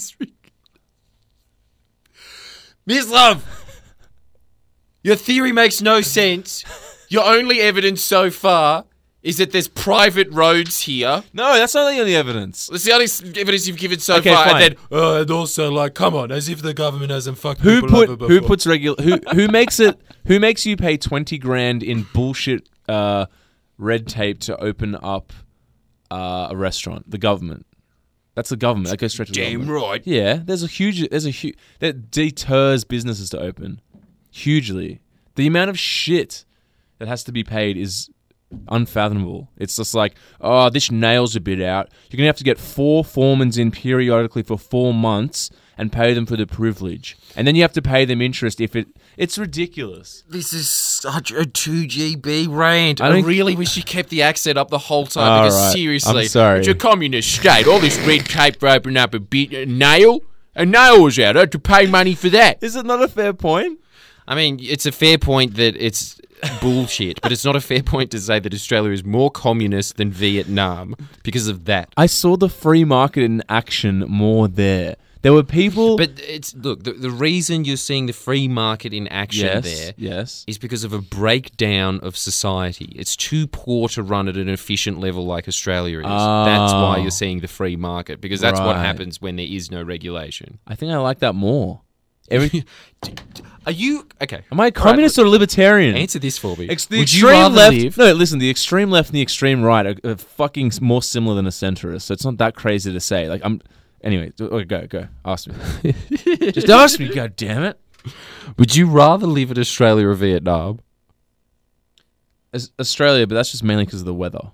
Miss Love, your theory makes no sense. Your only evidence so far is that there's private roads here. No, that's not the only evidence. That's the only evidence you've given so Okay, far. fine. And then, and also, like, come on, as if the government hasn't fucked Who people over before. puts who makes it who makes you pay 20 grand in bullshit red tape to open up a restaurant? The government. That's the government. That goes straight to the Damn government. right. Yeah, there's a huge that deters businesses to open hugely. The amount of shit that has to be paid is unfathomable. It's just like, oh, this nail's a bit out. You're going to have to get 4 foremans in periodically for 4 months and pay them for the privilege. And then you have to pay them interest if it's ridiculous. This is such a 2GB rant. I I don't- really wish you kept the accent up the whole time All because right. seriously, I'm sorry. it's a communist state. All this red tape for opening up a nail was out. I had to pay money for that. Is it not a fair point? I mean, it's a fair point that it's bullshit, but it's not a fair point to say that Australia is more communist than Vietnam because of that. I saw the free market in action more there. There were people... But it's look, the reason you're seeing the free market in action there Yes. is because of a breakdown of society. It's too poor to run at an efficient level like Australia is. That's why you're seeing the free market, because that's what Right. happens when there is no regulation. I think I like that more. Are you okay? Am I a communist or a libertarian? Answer this for me. The Would extreme you rather left. live? No, listen. The extreme left and the extreme right are fucking more similar than a centrist. So it's not that crazy to say. Like I'm. Anyway, go. Ask me. Just ask me. God damn it. Would you rather live in Australia or Vietnam? Australia, but that's just mainly because of the weather.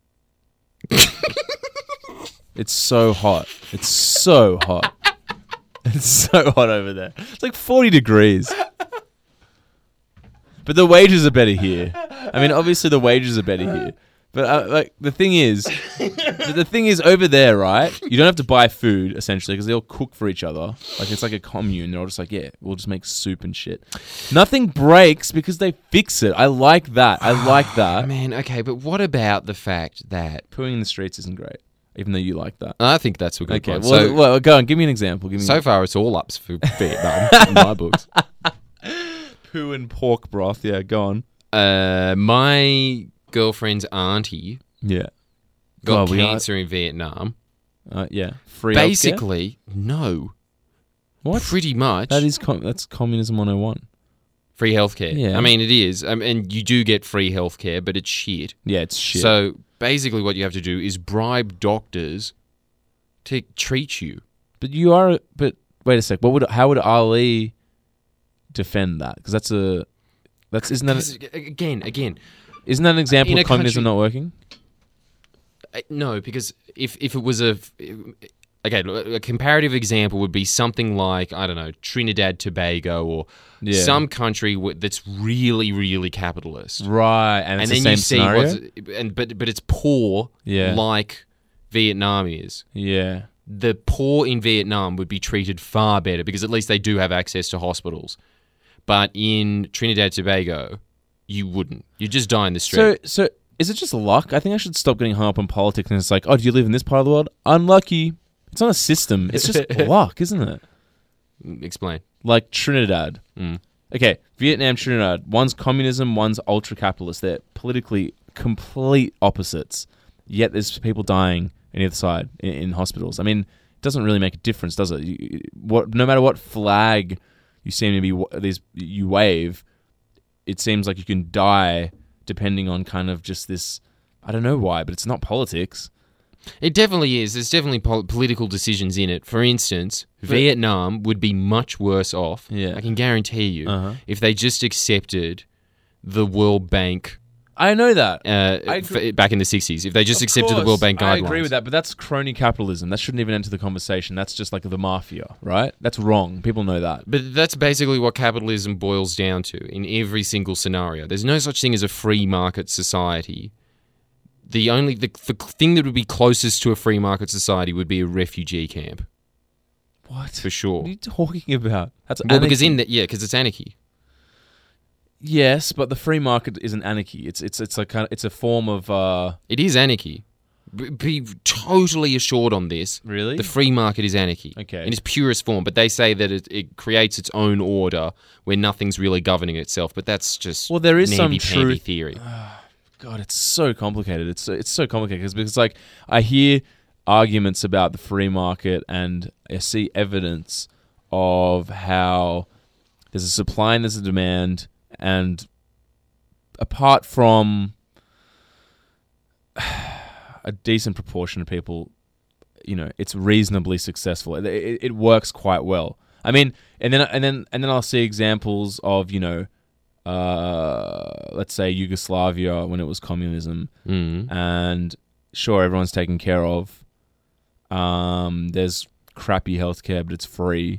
It's so hot. It's so hot. It's so hot over there. It's like 40 degrees. But the wages are better here. I mean, obviously the wages are better here. But like the thing is over there, right? You don't have to buy food essentially because they all cook for each other. Like it's like a commune. They're all just like, yeah, we'll just make soup and shit. Nothing breaks because they fix it. I like that. Man, okay, but what about the fact that Pooing in the streets isn't great. even though you like that. I think that's a good Okay, one. well, go on. Give me an example. Give me So far, it's all ups for Vietnam in my books. poo and pork broth. Yeah, go on. My girlfriend's auntie Yeah. got God, we are- cancer in Vietnam. Yeah. Free healthcare? Basically, no. What? Pretty much. That's communism 101. Free healthcare. Yeah. I mean, it is. and you do get free healthcare, but it's shit. Yeah, it's shit. So basically what you have to do is bribe doctors to treat you. but wait a sec. How would Ali defend that? Because isn't Again, that an example in of a communism country- not working? no, because if it was a comparative example would be something like, I don't know, Trinidad, Tobago, or Yeah. some country that's really, really capitalist. Right, and it's And the then same you see scenario. but it's poor, Yeah. like Vietnam is. Yeah. The poor in Vietnam would be treated far better because at least they do have access to hospitals. But in Trinidad, Tobago, you wouldn't. You just die in the street. So is it just luck? I think I should stop getting hung up on politics. And it's like, oh, do you live in this part of the world? Unlucky. It's not a system. It's just luck, isn't it? Explain. Like Trinidad. Mm. Okay, Vietnam, Trinidad. One's communism, one's ultra-capitalist. They're politically complete opposites. Yet there's people dying on either side in hospitals. I mean, it doesn't really make a difference, does it? No matter what flag you seem to be you wave, it seems like you can die depending on kind of just this. I don't know why, but it's not politics. It definitely is. There's definitely political decisions in it. For instance, Vietnam would be much worse off, Yeah. I can guarantee you, Uh-huh. if they just accepted the World Bank I know that. agree. back in the 60s. If they just Of accepted the course, World Bank guidelines. I agree with that, but that's crony capitalism. That shouldn't even enter the conversation. That's just like the mafia, right? That's wrong. People know that. But that's basically what capitalism boils down to in every single scenario. There's no such thing as a free market society. The thing that would be closest to a free market society would be a refugee camp, What? for sure. What are you talking about? That's Well, because anarchy. because it's anarchy. Yes, but the free market isn't anarchy. It's a form of It is anarchy. Be totally assured on this. Really? The free market is anarchy. Okay. In its purest form. But they say that it creates its own order where nothing's really governing itself. But that's just Well, there is some namby-pamby truth- theory. God, it's so complicated. It's so complicated because like I hear arguments about the free market and I see evidence of how there's a supply and there's a demand, and apart from a decent proportion of people, it's reasonably successful. It works quite well. I mean, and then I'll see examples of let's say Yugoslavia when it was communism, and sure, everyone's taken care of. There's crappy healthcare, but it's free.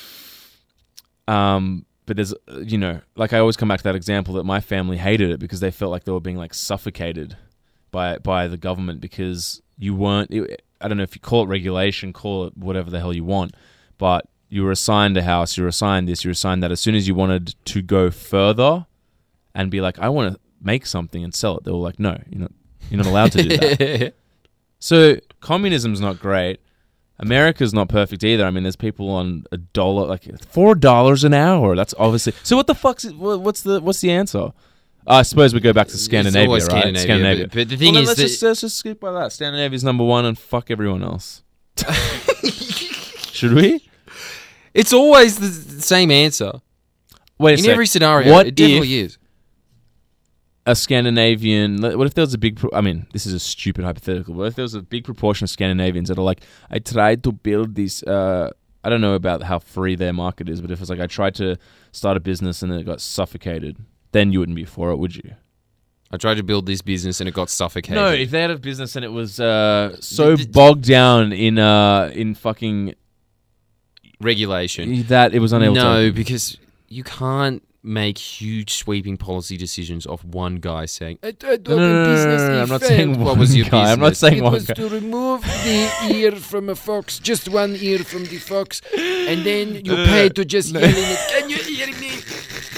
But there's, like I always come back to that example that my family hated it because they felt like they were being like suffocated by the government because you weren't. I don't know if you call it regulation, call it whatever the hell you want, but you were assigned a house, you were assigned this, you were assigned that. As soon as you wanted to go further and be like, I want to make something and sell it, they were like, no, you're not allowed to do that. So communism's not great. America's not perfect either. I mean, there's people on $1, like $4 an hour. That's obviously. So what the fuck's what's the answer? I suppose we go back to Scandinavia, always right? Scandinavia, but the thing is let's that- just skip by that. Scandinavia's number one, and fuck everyone else. Should we? It's always the same answer. Wait a In sec. every scenario, What it definitely if is. a Scandinavian? What if there was a big? I mean, this is a stupid hypothetical. What if there was a big proportion of Scandinavians that are like, I tried to build this. I don't know about how free their market is, but if it's like I tried to start a business and then it got suffocated, then you wouldn't be for it, would you? I tried to build this business and it got suffocated. No, if they had a business and it was so bogged down in fucking regulation. that it was unable to. No, because you can't make huge sweeping policy decisions off one guy saying, No, I'm not saying What one was your guy. I'm not business? saying It one was guy. to remove the ear from a fox, just one ear from the fox, and then you pay to just yell in it. Can you hear me?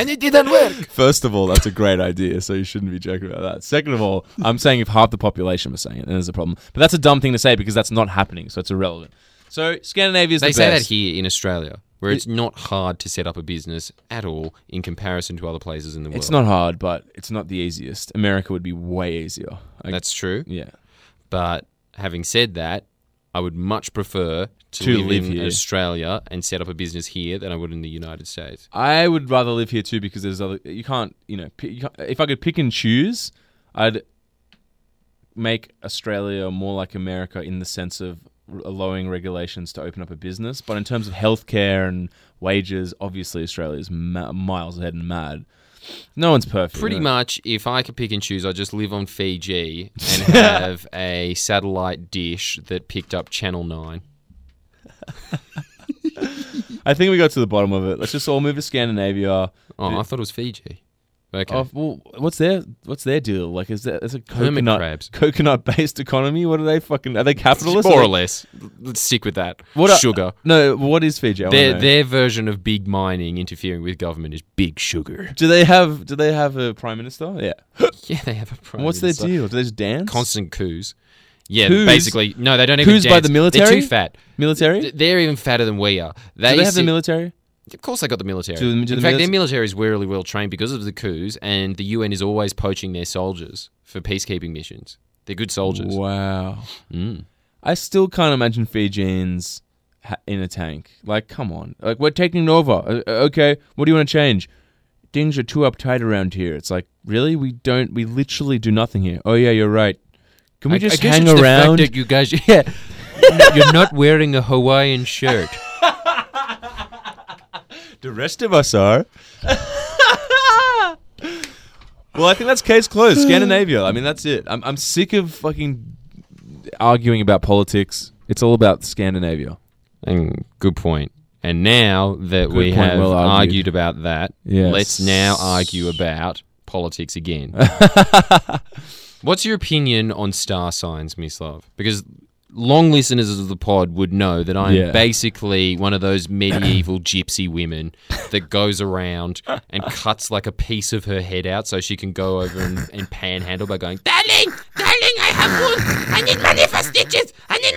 And it didn't work. First of all, that's a great idea, so you shouldn't be joking about that. Second of all, I'm saying if half the population was saying it, then there's a problem. But that's a dumb thing to say because that's not happening, so it's irrelevant. So Scandinavia's the They best. say that here in Australia, where it's not hard to set up a business at all in comparison to other places in the world. It's not hard, but it's not the easiest. America would be way easier. That's true. Yeah. But having said that, I would much prefer To live in here. Australia and set up a business here than I would in the United States. I would rather live here too because there's other. You can't. If I could pick and choose, I'd make Australia more like America in the sense of lowering regulations to open up a business. But in terms of healthcare and wages, obviously Australia is miles ahead and mad. No one's perfect. Pretty you know? much, if I could pick and choose, I'd just live on Fiji and have a satellite dish that picked up Channel 9. I think we got to the bottom of it. Let's just all move to Scandinavia. Oh, I thought it was Fiji. Okay. Oh, well, what's their deal? Like, is a Hermit crabs. coconut based economy? What are they fucking? Are they capitalists? More or less. Let's stick with that. Sugar. No, what is Fiji? I wanna know. Their version of big mining interfering with government is big sugar. Do they have a prime minister? Yeah. Yeah, they have a prime What's minister. their deal? Do they just dance? Constant coups. Yeah, Coups? basically. No, they don't even Coups dance. by the military? They're too fat. Military? They're even fatter than we are. Do they have the sit- military? Of course they got the military. Do In the fact, milis- their military is really well trained because of the coups, and the UN is always poaching their soldiers for peacekeeping missions. They're good soldiers. Wow. Mm. I still can't imagine Fijians in a tank. Like, come on. Like, we're taking over. Okay, what do you want to change? Things are too uptight around here. It's like, really? We literally do nothing here. Oh, yeah, you're right. Can we just I guess hang it's around? The fact that you guys, you're not wearing a Hawaiian shirt. The rest of us are. Well, I think that's case closed. Scandinavia. I mean, that's it. I'm sick of fucking arguing about politics. It's all about Scandinavia. And good point. And now that Good we point, have well argued. argued about that, Yes. let's now argue about politics again. What's your opinion on star signs, Miss Love? Because long listeners of the pod would know that I'm basically one of those medieval gypsy women that goes around and cuts like a piece of her head out so she can go over and panhandle by going, Darling, I have wounds. I need money for stitches.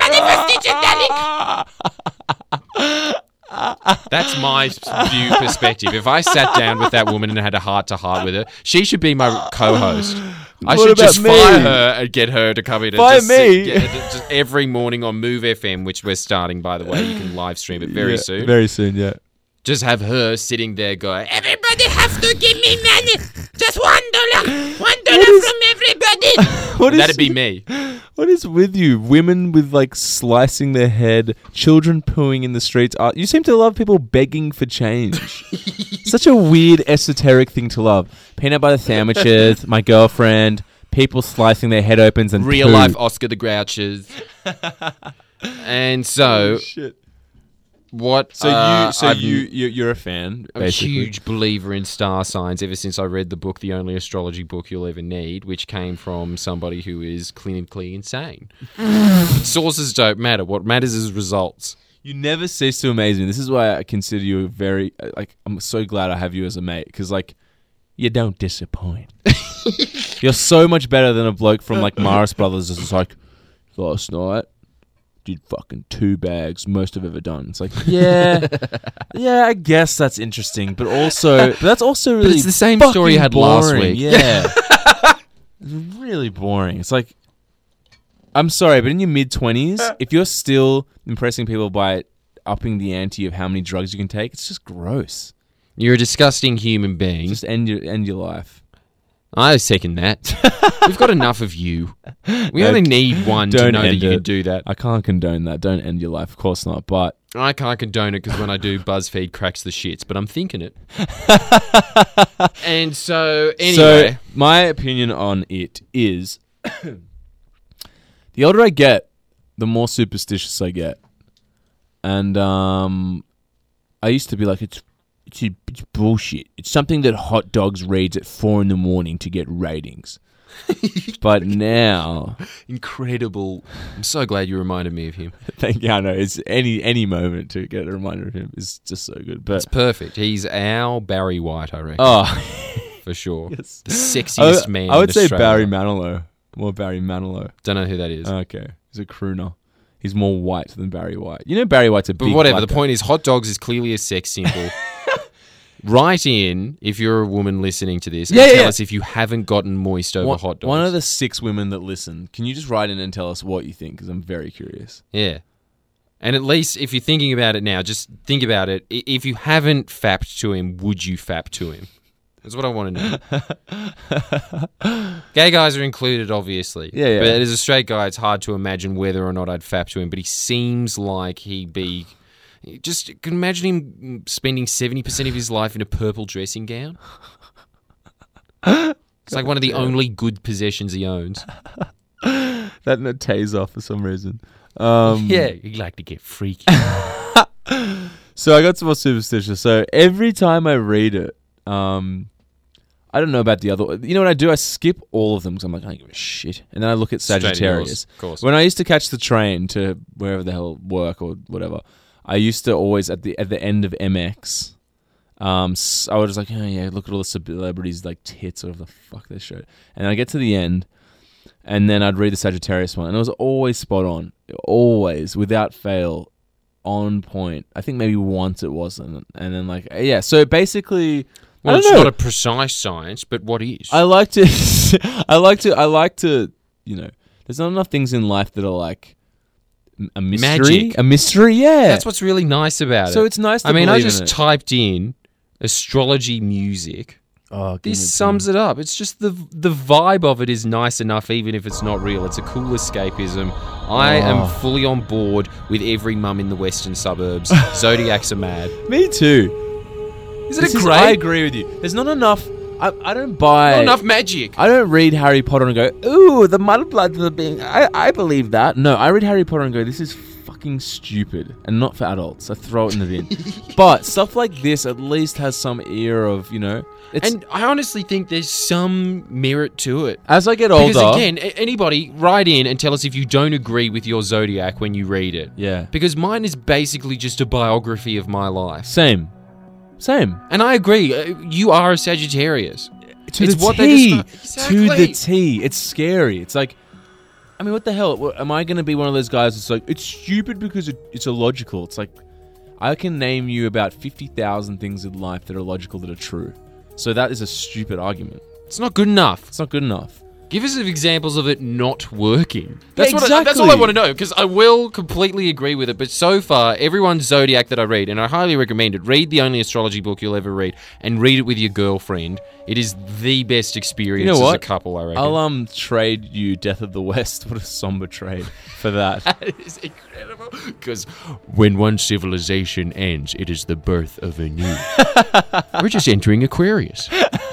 Darling. That's my perspective. If I sat down with that woman and had a heart-to-heart with her, she should be my co-host. I What should about just me? fire her and get her to come in and Fire just me? just every morning on Move FM, which we're starting, by the way. You can live stream it very soon. Very soon, yeah. Just have her sitting there going, Everybody have to give me money. Just $1. $1 from everybody. What is, that'd be me. What is with you? Women with like slicing their head, children pooing in the streets. You seem to love people begging for change. Such a weird, esoteric thing to love. Peanut butter sandwiches, my girlfriend, people slicing their head opens and Real poo. life Oscar the Grouches. And so, Shit. what? You're a fan. I'm a Basically. huge believer in star signs ever since I read the book, The Only Astrology Book You'll Ever Need, which came from somebody who is clinically insane. Sources don't matter. What matters is results. You never cease to amaze me. This is why I consider you a very I'm so glad I have you as a mate because you don't disappoint. You're so much better than a bloke from like Morris Brothers. It's like last night did fucking 2 bags, most I've ever done. It's like yeah, I guess that's interesting, but that's also really. it's the same fucking story you had last boring. week. Yeah, it's really boring. It's like. I'm sorry, but in your mid-20s, if you're still impressing people by upping the ante of how many drugs you can take, it's just gross. You're a disgusting human being. Just end your life. I second that. We've got enough of you. We only need one to Don't know that end you it. can do that. I can't condone that. Don't end your life. Of course not. But I can't condone it because when I do, BuzzFeed cracks the shits, but I'm thinking it. And so, anyway. So my opinion on it is, the older I get, the more superstitious I get. And I used to be like, it's it's bullshit. It's something that Hot Dogs reads at 4 a.m. to get ratings. But now, Incredible. I'm so glad you reminded me of him. Thank you. I know it's any moment to get a reminder of him is just so good. But It's perfect. He's our Barry White, I reckon. oh, For sure. yes. The sexiest man I would in say Australia. Barry Manilow. More Barry Manilow. Don't know who that is. Okay, he's a crooner. He's more white than Barry White. You know Barry White's a But big whatever, black the guy. point is Hot Dogs is clearly a sex symbol. Write in, if you're a woman listening to this, and Yeah, tell yeah. us if you haven't gotten moist over hot dogs. One of the 6 women that listen, can you just write in and tell us what you think? Because I'm very curious. Yeah. And at least if you're thinking about it now, just think about it. If you haven't fapped to him, would you fap to him? That's what I want to know. Gay guys are included, obviously. Yeah. But as a straight guy, it's hard to imagine whether or not I'd fap to him. But he seems like he'd be... Just can imagine him spending 70% of his life in a purple dressing gown. It's like one of the only good possessions he owns. That and a taser for some reason. Um, Yeah, he'd like to get freaky. So I got some more superstitious. So every time I read it, I don't know about the other. You know what I do? I skip all of them because I'm like, I don't give a shit. And then I look at Straight to Sagittarius. yours, of course. When I used to catch the train to wherever the hell work or whatever, I used to always at the end of MX. I was just like, oh yeah, look at all the celebrities like tits or whatever the fuck they showed. And I get to the end, and then I'd read the Sagittarius one, and it was always spot on, always without fail, on point. I think maybe once it wasn't, and then like yeah. So basically, Well, I it's don't know. not a precise science, but what is? I like to, I like to, you know, there's not enough things in life that are like a mystery. Magic. A mystery, yeah. That's what's really nice about it. So it's nice to I mean, I believe just in it. typed in astrology music. Oh, This sums it up. It's just the vibe of it is nice enough, even if it's not real. It's a cool escapism. I am fully on board with every mum in the western suburbs. Zodiacs are mad. Me too. Isn't This it is- great? I agree with you. There's not enough. I don't buy Not enough magic. I don't read Harry Potter and go, ooh, the Mudbloods are being. I believe that. No, I read Harry Potter and go, this is fucking stupid and not for adults. I throw it in the bin. But stuff like this at least has some air of, you know. It's, And I honestly think there's some merit to it. as I get older, Because again, anybody write in and tell us if you don't agree with your zodiac when you read it. yeah, Because mine is basically just a biography of my life. same. And I agree. You are a Sagittarius. To It's the what they T. describe- To the Exactly. T. It's scary. It's like, I mean, what the hell? Am I going to be one of those guys that's like, it's stupid because it's illogical? It's like, I can name you about 50,000 things in life that are logical that are true. So that is a stupid argument. It's not good enough. It's not good enough. Give us some examples of it not working. That's Yeah, that's all I exactly. want to know, because I will completely agree with it. But so far, everyone's zodiac that I read, and I highly recommend it, read the only astrology book you'll ever read, and read it with your girlfriend. It is the best experience You know as what? a couple, I reckon. I'll trade you Death of the West. What a somber trade for that. That is incredible. Because when one civilization ends, it is the birth of a new. We're just entering Aquarius.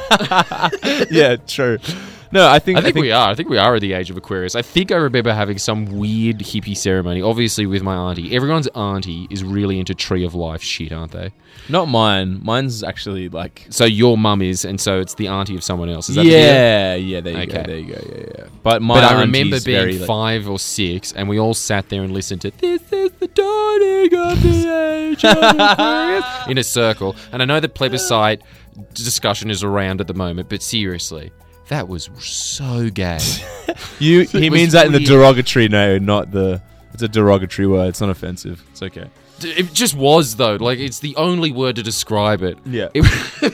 Yeah, true. No, I think we are. I think we are at the age of Aquarius. I think I remember having some weird hippie ceremony, obviously with my auntie. Everyone's auntie is really into Tree of Life shit, aren't they? not mine. Mine's actually like. So your mum is, and so it's the auntie of someone else. Is that the Yeah, there you go. Okay. There you go. Yeah. But my But I remember auntie's being very, like, 5 or 6, and we all sat there and listened to "This is the dawning of the age of Aquarius" in a circle. And I know the plebiscite discussion is around at the moment, but seriously, that was so gay. He was means that in the weird. derogatory, no, not the. It's a derogatory word. It's not offensive. It's okay. It just was, though. Like, it's the only word to describe it. Yeah. It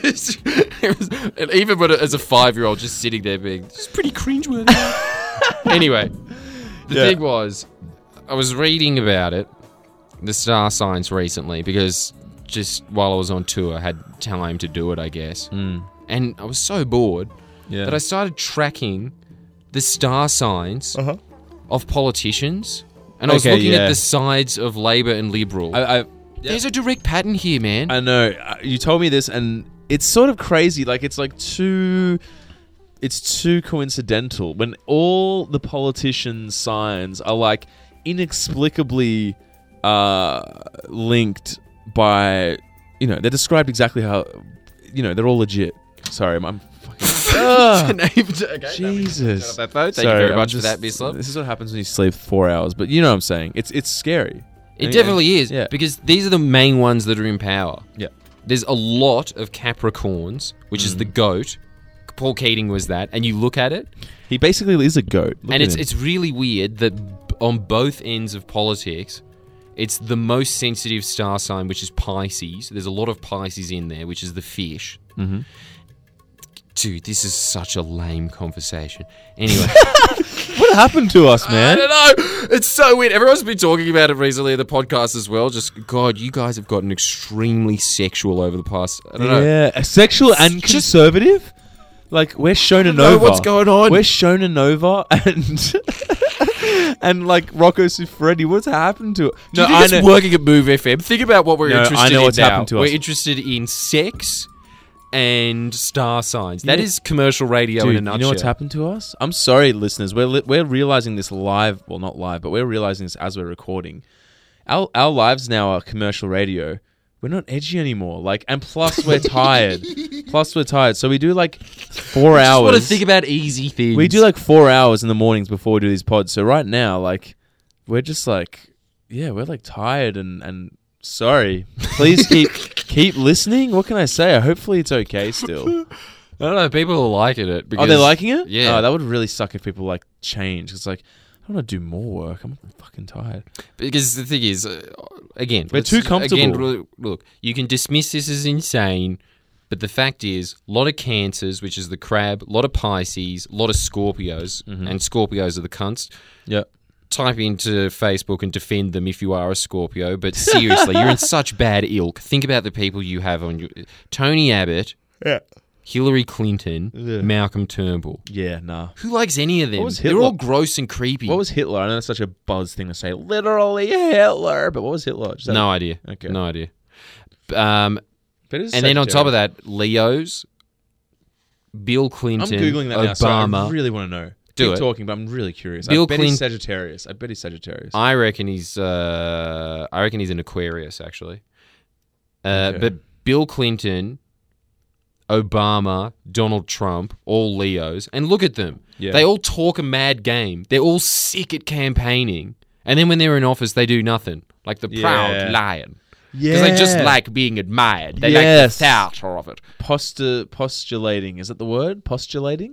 was and even when, as a 5-year-old, just sitting there being, it's pretty cringeworthy. Anyway, the Yeah. thing was, I was reading about it, the star signs, recently, because just while I was on tour, I had time to do it, I guess. And I was so bored Yeah. that I started tracking the star signs of politicians. And I was Okay, looking yeah. at the sides of Labour and Liberal. I There's a direct pattern here, man. I know. You told me this, and it's sort of crazy. Like, it's like it's too coincidental when all the politicians' signs are like inexplicably linked by they're described exactly how, they're all legit. Sorry, I'm fucking. Jesus. Thank you very much for that, Bislov. This is what happens when you sleep 4 hours. But you know what I'm saying. It's scary. It definitely is. Yeah. Because these are the main ones that are in power. Yeah. There's a lot of Capricorns, which is the goat. Paul Keating was that. And you look at it. He basically is a goat. Look And at him. it's really weird that on both ends of politics, it's the most sensitive star sign, which is Pisces. There's a lot of Pisces in there, which is the fish. Mm-hmm. Dude, this is such a lame conversation. Anyway. What happened to us, man? I don't know. It's so weird. Everyone's been talking about it recently in the podcast as well. Just, God, you guys have gotten extremely sexual over the past, I don't know. Yeah, sexual and conservative. Like, we're Shona Nova. know what's going on. We're Shona Nova and like Rocco Siffredi. What's happened to it? Do you think it's working at Move FM? Think about what we're No, interested I know in what's now. happened to We're us. interested in sex and star signs. That Yeah. is commercial radio Dude, in a nutshell. you know what's happened to us? I'm sorry, listeners. We're realizing this live. Well, not live, but we're realizing this as we're recording. Our lives now are commercial radio. We're not edgy anymore. Like, and plus we're tired. So we do like 4 I just hours. want to think about easy things. We do like 4 hours in the mornings before we do these pods. So right now, like, we're just like, yeah, we're like tired and sorry. Please keep listening. What can I say? Hopefully it's okay still. I don't know. People are liking it. Are they liking it? Yeah. Oh, that would really suck if people like change. It's like, I want to do more work. I'm fucking tired. Because the thing is, again, We're too comfortable. Again, look, you can dismiss this as insane, but the fact is, a lot of Cancers, which is the crab, a lot of Pisces, a lot of Scorpios, and Scorpios are the cunts. Yep. Type into Facebook and defend them if you are a Scorpio, but seriously, you're in such bad ilk. Think about the people you have on your... Tony Abbott, Hillary Clinton, Malcolm Turnbull. Yeah, nah. Who likes any of them? was They're Hitler? all gross and creepy. What was Hitler? I know it's such a buzz thing to say. Literally Hitler. But what was Hitler? Just No idea. Okay. No idea. But it's And then on top of Sagittarius. that, Leos, Bill I'm Clinton, Googling that now. Sorry, Obama. I really want to know. Do Keep it. talking, but I'm really curious. Bill I bet Clin- he's Sagittarius. I bet he's Sagittarius. I reckon he's an Aquarius, actually. Okay. But Bill Clinton, Obama, Donald Trump, all Leos. And look at them. Yeah. They all talk a mad game. They're all sick at campaigning. And then when they're in office, they do nothing. Like the proud lion. Because they just like being admired. They like the theatre of it. Postulating. Is that the word? Postulating?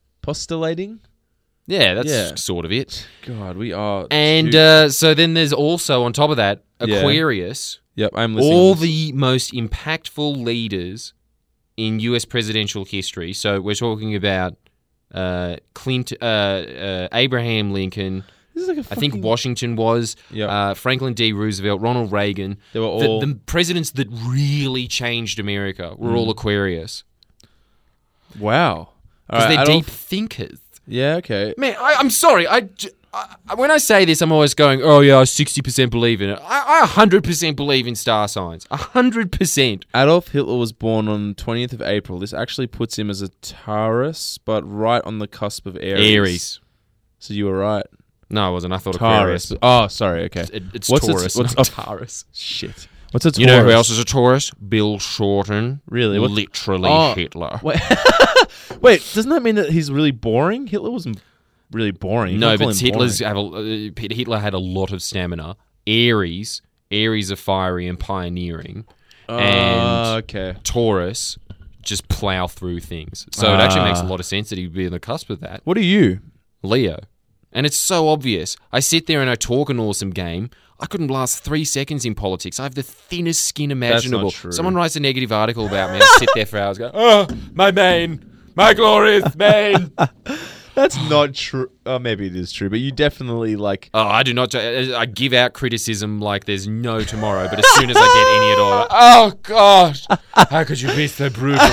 Yeah, that's Yeah. sort of it. God, we are. And too- so then there's also, on top of that, Yeah. Aquarius. Yep, I'm listening. All to this. the most impactful leaders in U.S. presidential history. So we're talking about Clinton, Abraham Lincoln. This is like a I think fucking- Washington was. Yep. Franklin D. Roosevelt, Ronald Reagan. They were all. The presidents that really changed America were all Aquarius. Wow. Because Alright, they're Adolf- deep thinkers. Yeah, okay. Man, I'm sorry. When I say this, I'm always going, oh, yeah, I 60% believe in it. I 100% believe in star signs. 100%. Adolf Hitler was born on 20th of April. This actually puts him as a Taurus, but right on the cusp of Aries. So you were right. No, I wasn't. I thought Taurus. Aquarius. Oh, sorry. Okay. It's What's Taurus, what's not Taurus. Shit. What's a Taurus? You know who else is a Taurus? Bill Shorten. Really? What- Literally Oh. Hitler. Wait, doesn't that mean that he's really boring? Hitler wasn't really boring. You No, can't call but him boring. Hitler had a lot of stamina. Aries are fiery and pioneering. And okay. Taurus just plow through things. So it actually makes a lot of sense that he'd be on the cusp of that. What are you? Leo. And it's so obvious. I sit there and I talk an awesome game. I couldn't last 3 seconds in politics. I have the thinnest skin imaginable. true. Someone writes a negative article about me. I sit there for hours going, oh, my mane. My glorious mane. That's not true. Oh, maybe it is true, but you definitely like. Oh, I do not. I give out criticism like there's no tomorrow, but as soon as I get any at all, like, oh, gosh. How could you be so brutal?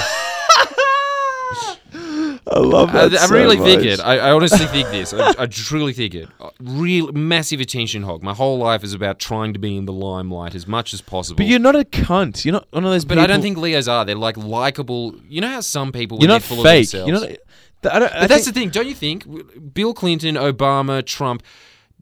I love that. I really think it. I honestly think this. I truly think it. Real massive attention hog. My whole life is about trying to be in the limelight as much as possible. But you're not a cunt. You're not one of those. But people, I don't think Leos are. They're like likable. You know how some people when you're they're not full fake. of themselves. You're not. I don't. But that's the thing, don't you think? Bill Clinton, Obama, Trump,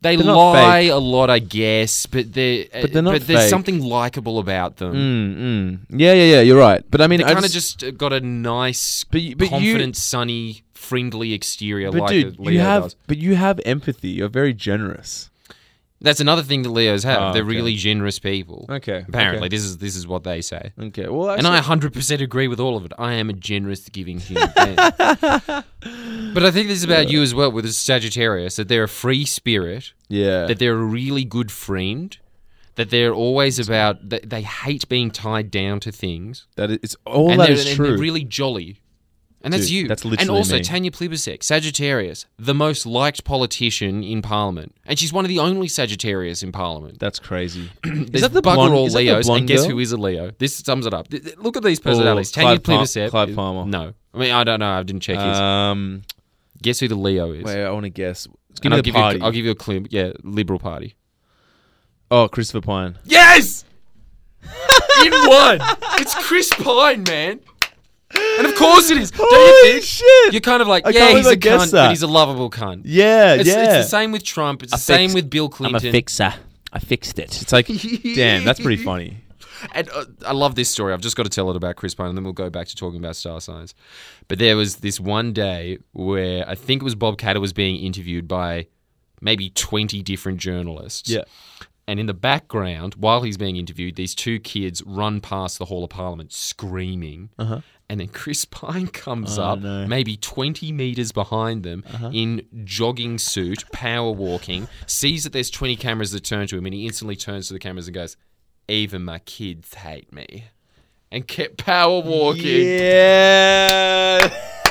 They They're not lie fake. a lot, I guess, but they're not But there's fake. something likable about them. Yeah. You're right. But I mean, They I kind of just got a nice, But you- confident, sunny, friendly exterior, But like dude, a Leo you have does. but you have empathy. You're very generous. That's another thing that Leos have. Oh, They're okay. really generous people. Okay. Apparently, okay. this is what they say. Okay. Well, And I 100% agree with all of it. I am a generous, giving human being. But I think this is about you as well with Sagittarius, that they're a free spirit, yeah. that they're a really good friend, that they're always about, that they hate being tied down to things. That is all and that they're, is and true. they're really jolly. And that's Dude, you. that's and literally also me. Tanya Plibersek, Sagittarius, the most liked politician in Parliament. And she's one of the only Sagittarius in Parliament. That's crazy. There's that the bugger blonde- all is that the Leos, blonde and guess girl? who is a Leo? This sums it up. Look at these personalities. Tanya Clive Plibersek. Clive Palmer. No. I mean, I don't know. I didn't check his. Guess who the Leo is? Wait, I want to guess. Give And me I'll the give, party. I'll give you a clue. Yeah, Liberal Party. Oh, Christopher Pine. Yes! In one! It's Chris Pine, man. And of course it is. Don't you Holy think? shit! You're kind of like, I yeah, can't he's believe a I cunt, guessed but that. he's a lovable cunt. Yeah, It's yeah. the same with Trump. It's the same with Bill Clinton. fixer. I fixed it. It's like, damn, that's pretty funny. And I love this story. I've just got to tell it about Chris Pine, and then we'll go back to talking about star signs. But there was this one day where I think it was Bob Catter was being interviewed by maybe 20 different journalists. Yeah. And in the background, while he's being interviewed, these two kids run past the Hall of Parliament screaming. And then Chris Pine comes up, no. maybe 20 metres behind them, in jogging suit, power walking, sees that there's 20 cameras that turn to him, and he instantly turns to the cameras and goes, "Even my kids hate me." And kept power walking. Yeah.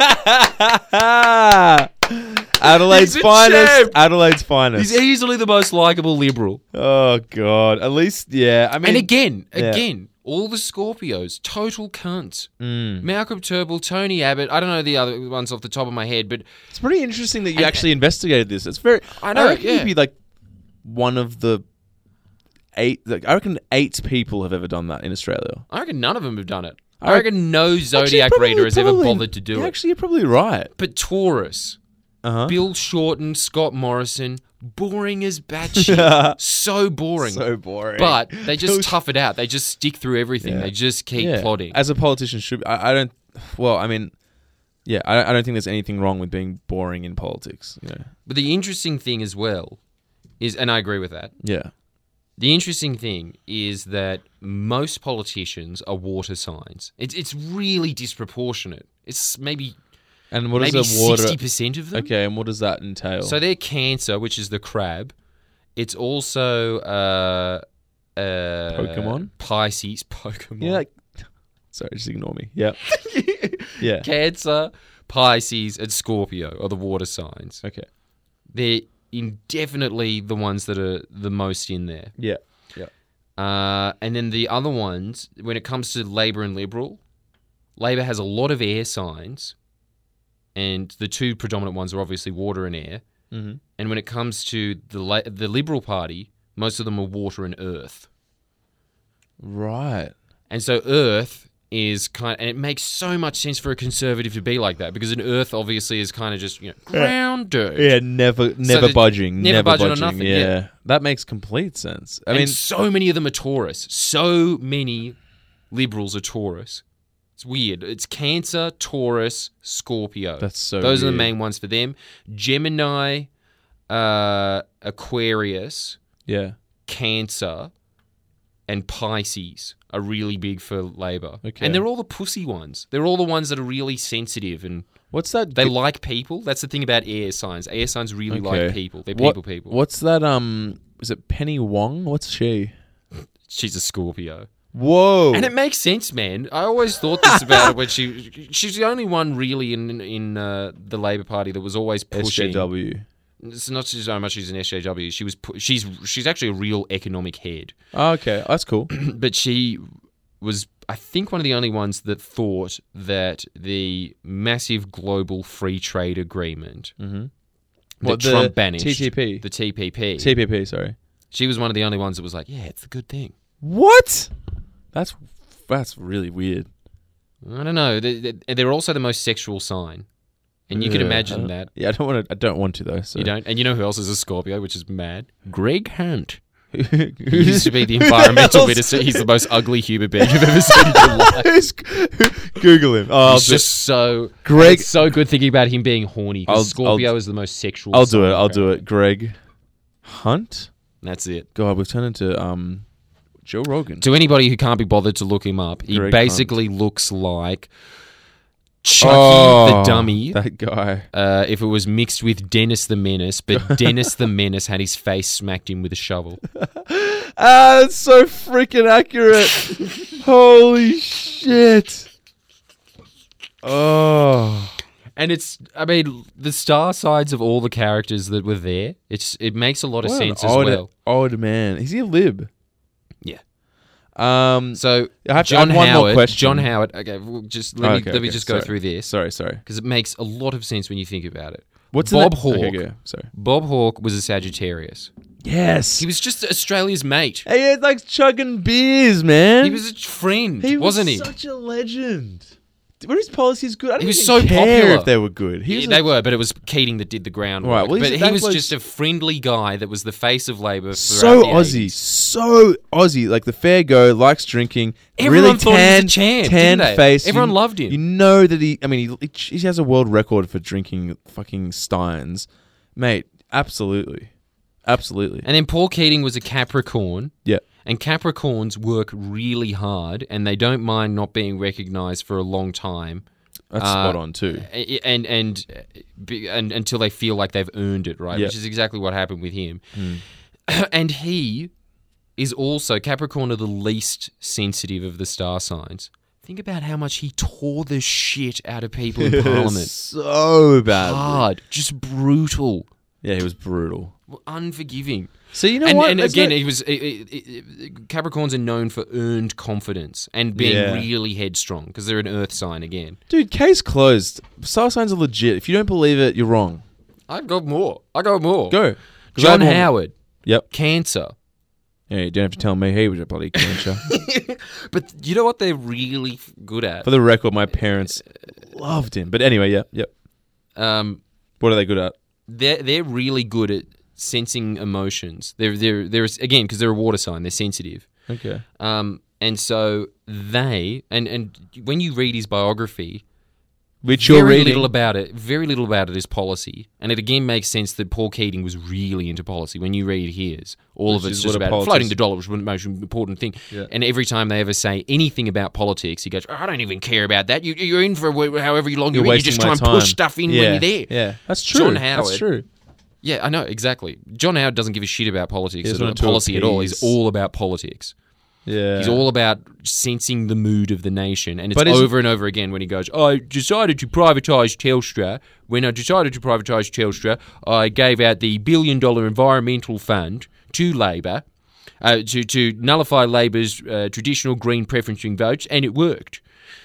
Adelaide's He's a finest. champ. Adelaide's finest. He's easily the most likable Liberal. Oh god. At least, yeah. I mean, And again, yeah. all the Scorpios, total cunts. Malcolm Turnbull, Tony Abbott. I don't know the other ones off the top of my head, but it's pretty interesting that you actually investigated this. It's very. I know, reckon yeah. you'd be like one of the 8. Like, I reckon 8 people have ever done that in Australia. I reckon none of them have done it. I I reckon no Zodiac Actually, reader has ever probably- bothered to do yeah, it. Actually, you're probably right. But Taurus, Uh-huh. Bill Shorten, Scott Morrison, boring as batshit. So boring. So boring. But they just tough it out. They just stick through everything. Yeah. They just keep Yeah. plodding. As a politician, should I don't. Well, I mean, yeah, I don't think there's anything wrong with being boring in politics. You know. But the interesting thing as well is, and I agree with that, Yeah. the interesting thing is that most politicians are water signs. It's really disproportionate. It's maybe And what is maybe a water? 60% of them. Okay, and what does that entail? So they're Cancer, which is the crab. It's also Pokemon? Pisces, Pokemon. yeah. Like, sorry, just ignore me. Yeah. Yeah. Cancer, Pisces, and Scorpio are the water signs. Okay. They're indefinitely the ones that are the most in there. Yeah. Yeah. And then the other ones, when it comes to Labor and Liberal, Labor has a lot of air signs, and the two predominant ones are obviously water and air. Mm-hmm. And when it comes to the Liberal Party, most of them are water and earth. Right. And so earth is and it makes so much sense for a conservative to be like that, because an earth obviously is kind of just, ground dirt. Yeah. Never that- budging. never budging on budging. nothing, Yeah. yeah. That makes complete sense. I And mean, so many of them are Taurus. So many Liberals are Taurus. It's weird. It's Cancer, Taurus, Scorpio. That's so Those are the weird. main ones for them. Gemini, Aquarius, yeah. Cancer, and Pisces are really big for Labor. Okay. And they're all the pussy ones. They're all the ones that are really sensitive and What's that? they like people. That's the thing about air signs. Air signs really like Okay. people. They're What- people. What's that? Is it Penny Wong? What's she? She's a Scorpio. Whoa. And it makes sense, man. I always thought this about her when she's the only one really in the Labor Party that was always pushing. SJW. It's not so much she's an SJW. She's actually a real economic head, Oh, okay. That's cool. but she was, I think, one of the only ones that thought that the massive global free trade agreement that What, the Trump banished, TTP? the TPP, TPP, sorry. she was one of the only ones that was like, yeah, it's a good thing. What? That's really weird. I don't know. They're also the most sexual sign. And you can imagine that. Yeah, I don't want to though. So. You don't? And you know who else is a Scorpio, which is mad? Greg Hunt. He used to be the environmental minister. He's the most ugly human being you've ever seen in your life. Google him. Oh, He's just so... Greg- It's so good thinking about him being horny. 'Cause Scorpio is the most sexual. I'll do it. sign, I'll do apparently. it. Greg Hunt. That's it. God, we've turned into Joe Rogan. To anybody who can't be bothered to look him up, he Greg basically looks like Chucky the Dummy. That guy. If it was mixed with Dennis the Menace, but Dennis the Menace had his face smacked in with a shovel. That's so freaking accurate. Holy shit. Oh. And the star sides of all the characters that were there, it makes a lot of sense as well. Old man. Is he a lib? Yeah. I So have John one more Howard. question. John Howard. Okay, well, let me just go sorry. through this Sorry. because it makes a lot of sense when you think about it. What's Bob the Hawke? Okay, go. Sorry. Bob Hawke was a Sagittarius. Yes. He was just Australia's mate. He had like chugging beers, man. He was a friend, He wasn't was he? such a legend. Were his policies good? I don't He was even so care popular. if they were good. He was They were, but it was Keating that did the groundwork. Right, well, but that he was was- just a friendly guy that was the face of Labor. so throughout the Aussie, 80s. so Aussie. Like the fair go, likes drinking. Everyone really thought he was tan, a champ, tan didn't they? face. Everyone loved him. You know that he has a world record for drinking fucking steins, mate. Absolutely. And then Paul Keating was a Capricorn. Yeah. And Capricorns work really hard, and they don't mind not being recognised for a long time. That's spot on too. And until they feel like they've earned it, right? Yeah. Which is exactly what happened with him. And he is also Capricorn are the least sensitive of the star signs. Think about how much he tore the shit out of people in Parliament. So bad. Hard, just brutal, Yeah, he was brutal. unforgiving. So you know And, what? and That's again, like- he was Capricorns are known for earned confidence and being Yeah. really headstrong because they're an Earth sign again. dude, case closed. Star signs are legit. If you don't believe it, you're wrong. I've got more. I got more. Go. 'Cause I John have more- Howard, Yep. Cancer. Yeah, you don't have to tell me he was a bloody cancer. But you know what they're really good at? For the record, my parents loved him. But anyway, yep. What are they good at? They're really good at sensing emotions. They're again because they're a water sign. They're sensitive. Okay. And so they and when you read his biography, Which you're very reading. little about it. Very little about it is policy, and it again makes sense that Paul Keating was really into policy. When you read his, all Which of it's is just what a about politics- floating the dollar, which was the most important thing. Yeah. And every time they ever say anything about politics, he goes, "I don't even care about that. You're in for however long You're you're in. You wasting just my try and time." push stuff in Yeah, when you're there." Yeah, that's true. John That's Howard. true. Yeah, I know exactly. John Howard doesn't give a shit about politics, He doesn't or want to policy at all. He's appease. all about politics. Yeah. He's all about sensing the mood of the nation. And it's But is- over and over again when he goes, I decided to privatise Telstra. When I decided to privatise Telstra, I gave out the $1 billion environmental fund to Labor to nullify Labor's traditional green preferencing votes, and it worked.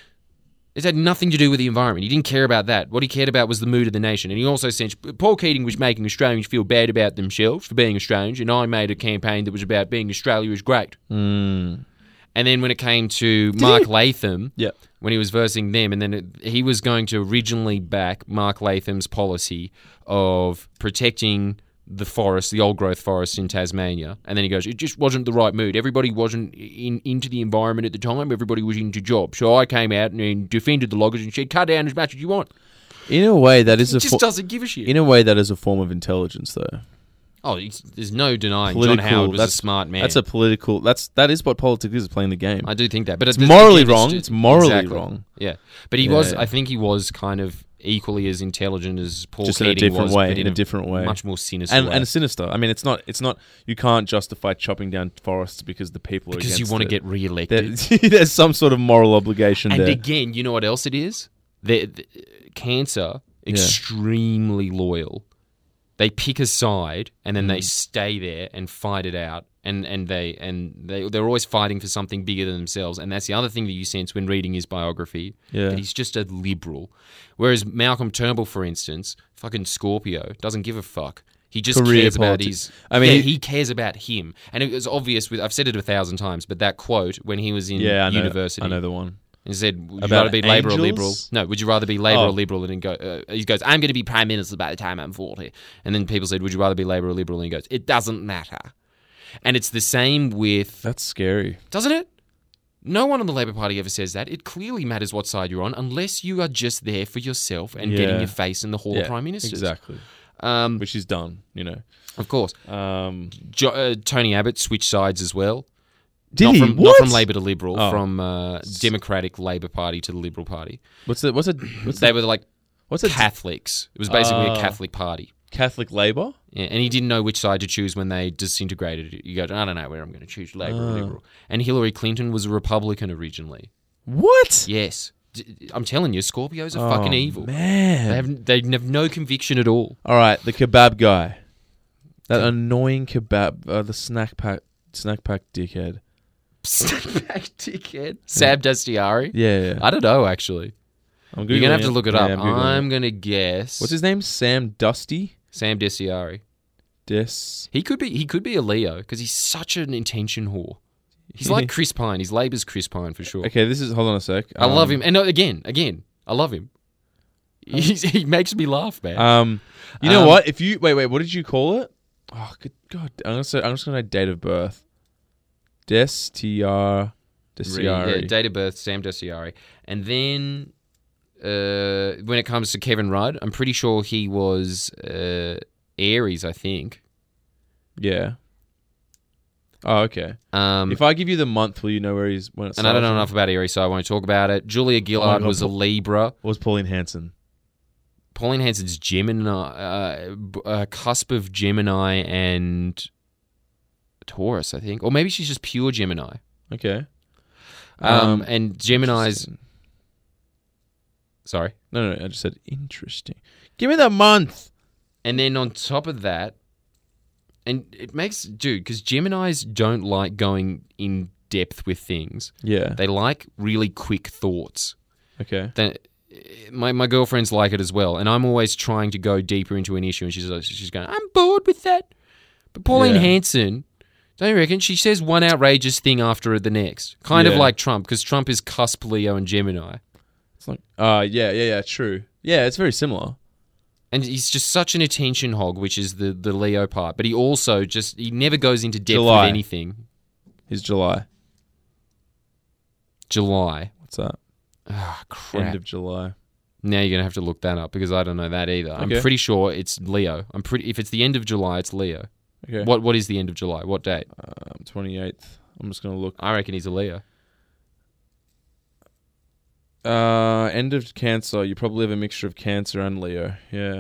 It had nothing to do with the environment. He didn't care about that. What he cared about was the mood of the nation. And he also sensed Paul Keating was making Australians feel bad about themselves for being Australians, and I made a campaign that was about being Australia is great. And then when it came to Mark Latham, Yep. when he was versing them, and then he was going to originally back Mark Latham's policy of protecting the forest, the old growth forest in Tasmania, and then he goes, it just wasn't the right mood. Everybody wasn't into the environment at the time. Everybody was into jobs. So I came out and defended the loggers and said, cut down as much as you want. In a way, that is He a just doesn't give a shit. in a way that is a form of intelligence, though. There's no denying John Howard was a smart man. That's a political. That is what politics is, playing the game. I do think that, but It's morally again, wrong. just- It's morally exactly. wrong. Yeah, but he Yeah, was. yeah. I think he was kind of equally as intelligent as Paul Just in a Keating different was, way. but In a different way. much more sinister. and way. and sinister. I mean, it's not. You can't justify chopping down forests because the people are because you against want to it. get re-elected. There's some sort of moral obligation And there. again, you know what else it is? Cancer, extremely loyal. They pick a side and then they stay there and fight it out. And they're always fighting for something bigger than themselves. And that's the other thing that you sense when reading his biography. Yeah. That he's just a liberal. Whereas Malcolm Turnbull, for instance, fucking Scorpio, doesn't give a fuck. He just Career cares about politics. his. I mean, he cares about him, and it was obvious. I've said it 1,000 times, but that quote when he was in I know, university, I know the one. and said, "Would you About rather be Labor or Liberal?" angels? No, would you rather be Labor Oh. or Liberal? And then he goes, "I'm going to be Prime Minister by the time I'm 40." And then people said, "Would you rather be Labor or Liberal?" And he goes, "It doesn't matter." And it's the same with, That's scary. doesn't it? No one on the Labor Party ever says that. It clearly matters what side you're on, unless you are just there for yourself and Yeah. getting your face in the Hall of Prime Ministers. Exactly. Um, Which he's done, you know. of course. Tony Abbott switched sides as well. Did not he? From, not What? from Labor to Liberal, Oh. from Democratic Labor Party to the Liberal Party. They They were like what's a Catholics. It was basically a Oh. Catholic party. Catholic Labor? Yeah, and he didn't know which side to choose when they disintegrated. You go, I don't know where I'm going to choose, Labor or Liberal. And Hillary Clinton was a Republican originally. What? Yes. I'm telling you, Scorpios are fucking evil. Man. They have no conviction at all. All right, the kebab guy. That annoying kebab, the snack pack dickhead. Snackback dickhead. Sam Dastiari? Yeah. I don't know, actually. I'm You're going to have to look it up. Yeah, Googling I'm it. going to guess. What's his name? Sam Dusty? Sam Dastiari. He could be a Leo because he's such an attention whore. He's like Chris Pine. He's Labor's Chris Pine for sure. Okay, hold on a sec. I love him. And again, I love him. He makes me laugh, man. You know what? If you wait, what did you call it? Oh, good God! I'm just gonna say date of birth. Dastiari. Yeah, date of birth, Sam Dastiari. And then when it comes to Kevin Rudd, I'm pretty sure he was Aries, I think. Yeah. Oh, okay. Um, If I give you the month, will you know where he's when it's? and I don't know enough about Aries, so I won't talk about it. Julia Gillard God, was a Libra. What was Pauline Hanson? Pauline Hanson's Gemini, cusp of Gemini and Taurus, I think. Or maybe she's just pure Gemini. Okay. And Gemini's... Sorry? No, I just said interesting. Give me the month. And then on top of that, and it makes... Dude, because Geminis don't like going in depth with things. Yeah. They like really quick thoughts. Okay. Then my girlfriends like it as well, and I'm always trying to go deeper into an issue, and she's going, I'm bored with that. But Pauline Yeah. Hanson, don't you reckon? She says one outrageous thing after the next, kind of Yeah. like Trump, because Trump is cusp Leo and Gemini, It's like, yeah, true. Yeah, it's very similar. and he's just such an attention hog, which is the Leo part. But he also he never goes into depth July. with anything. He's July. July. What's that? Ah, crap. End of July. Now you're gonna have to look that up because I don't know that either. I'm Okay. pretty sure it's Leo. If it's the end of July, it's Leo. Okay. What is the end of July? What date? 28th. I'm just gonna look. I reckon he's a Leo. End of Cancer. You probably have a mixture of Cancer and Leo. Yeah.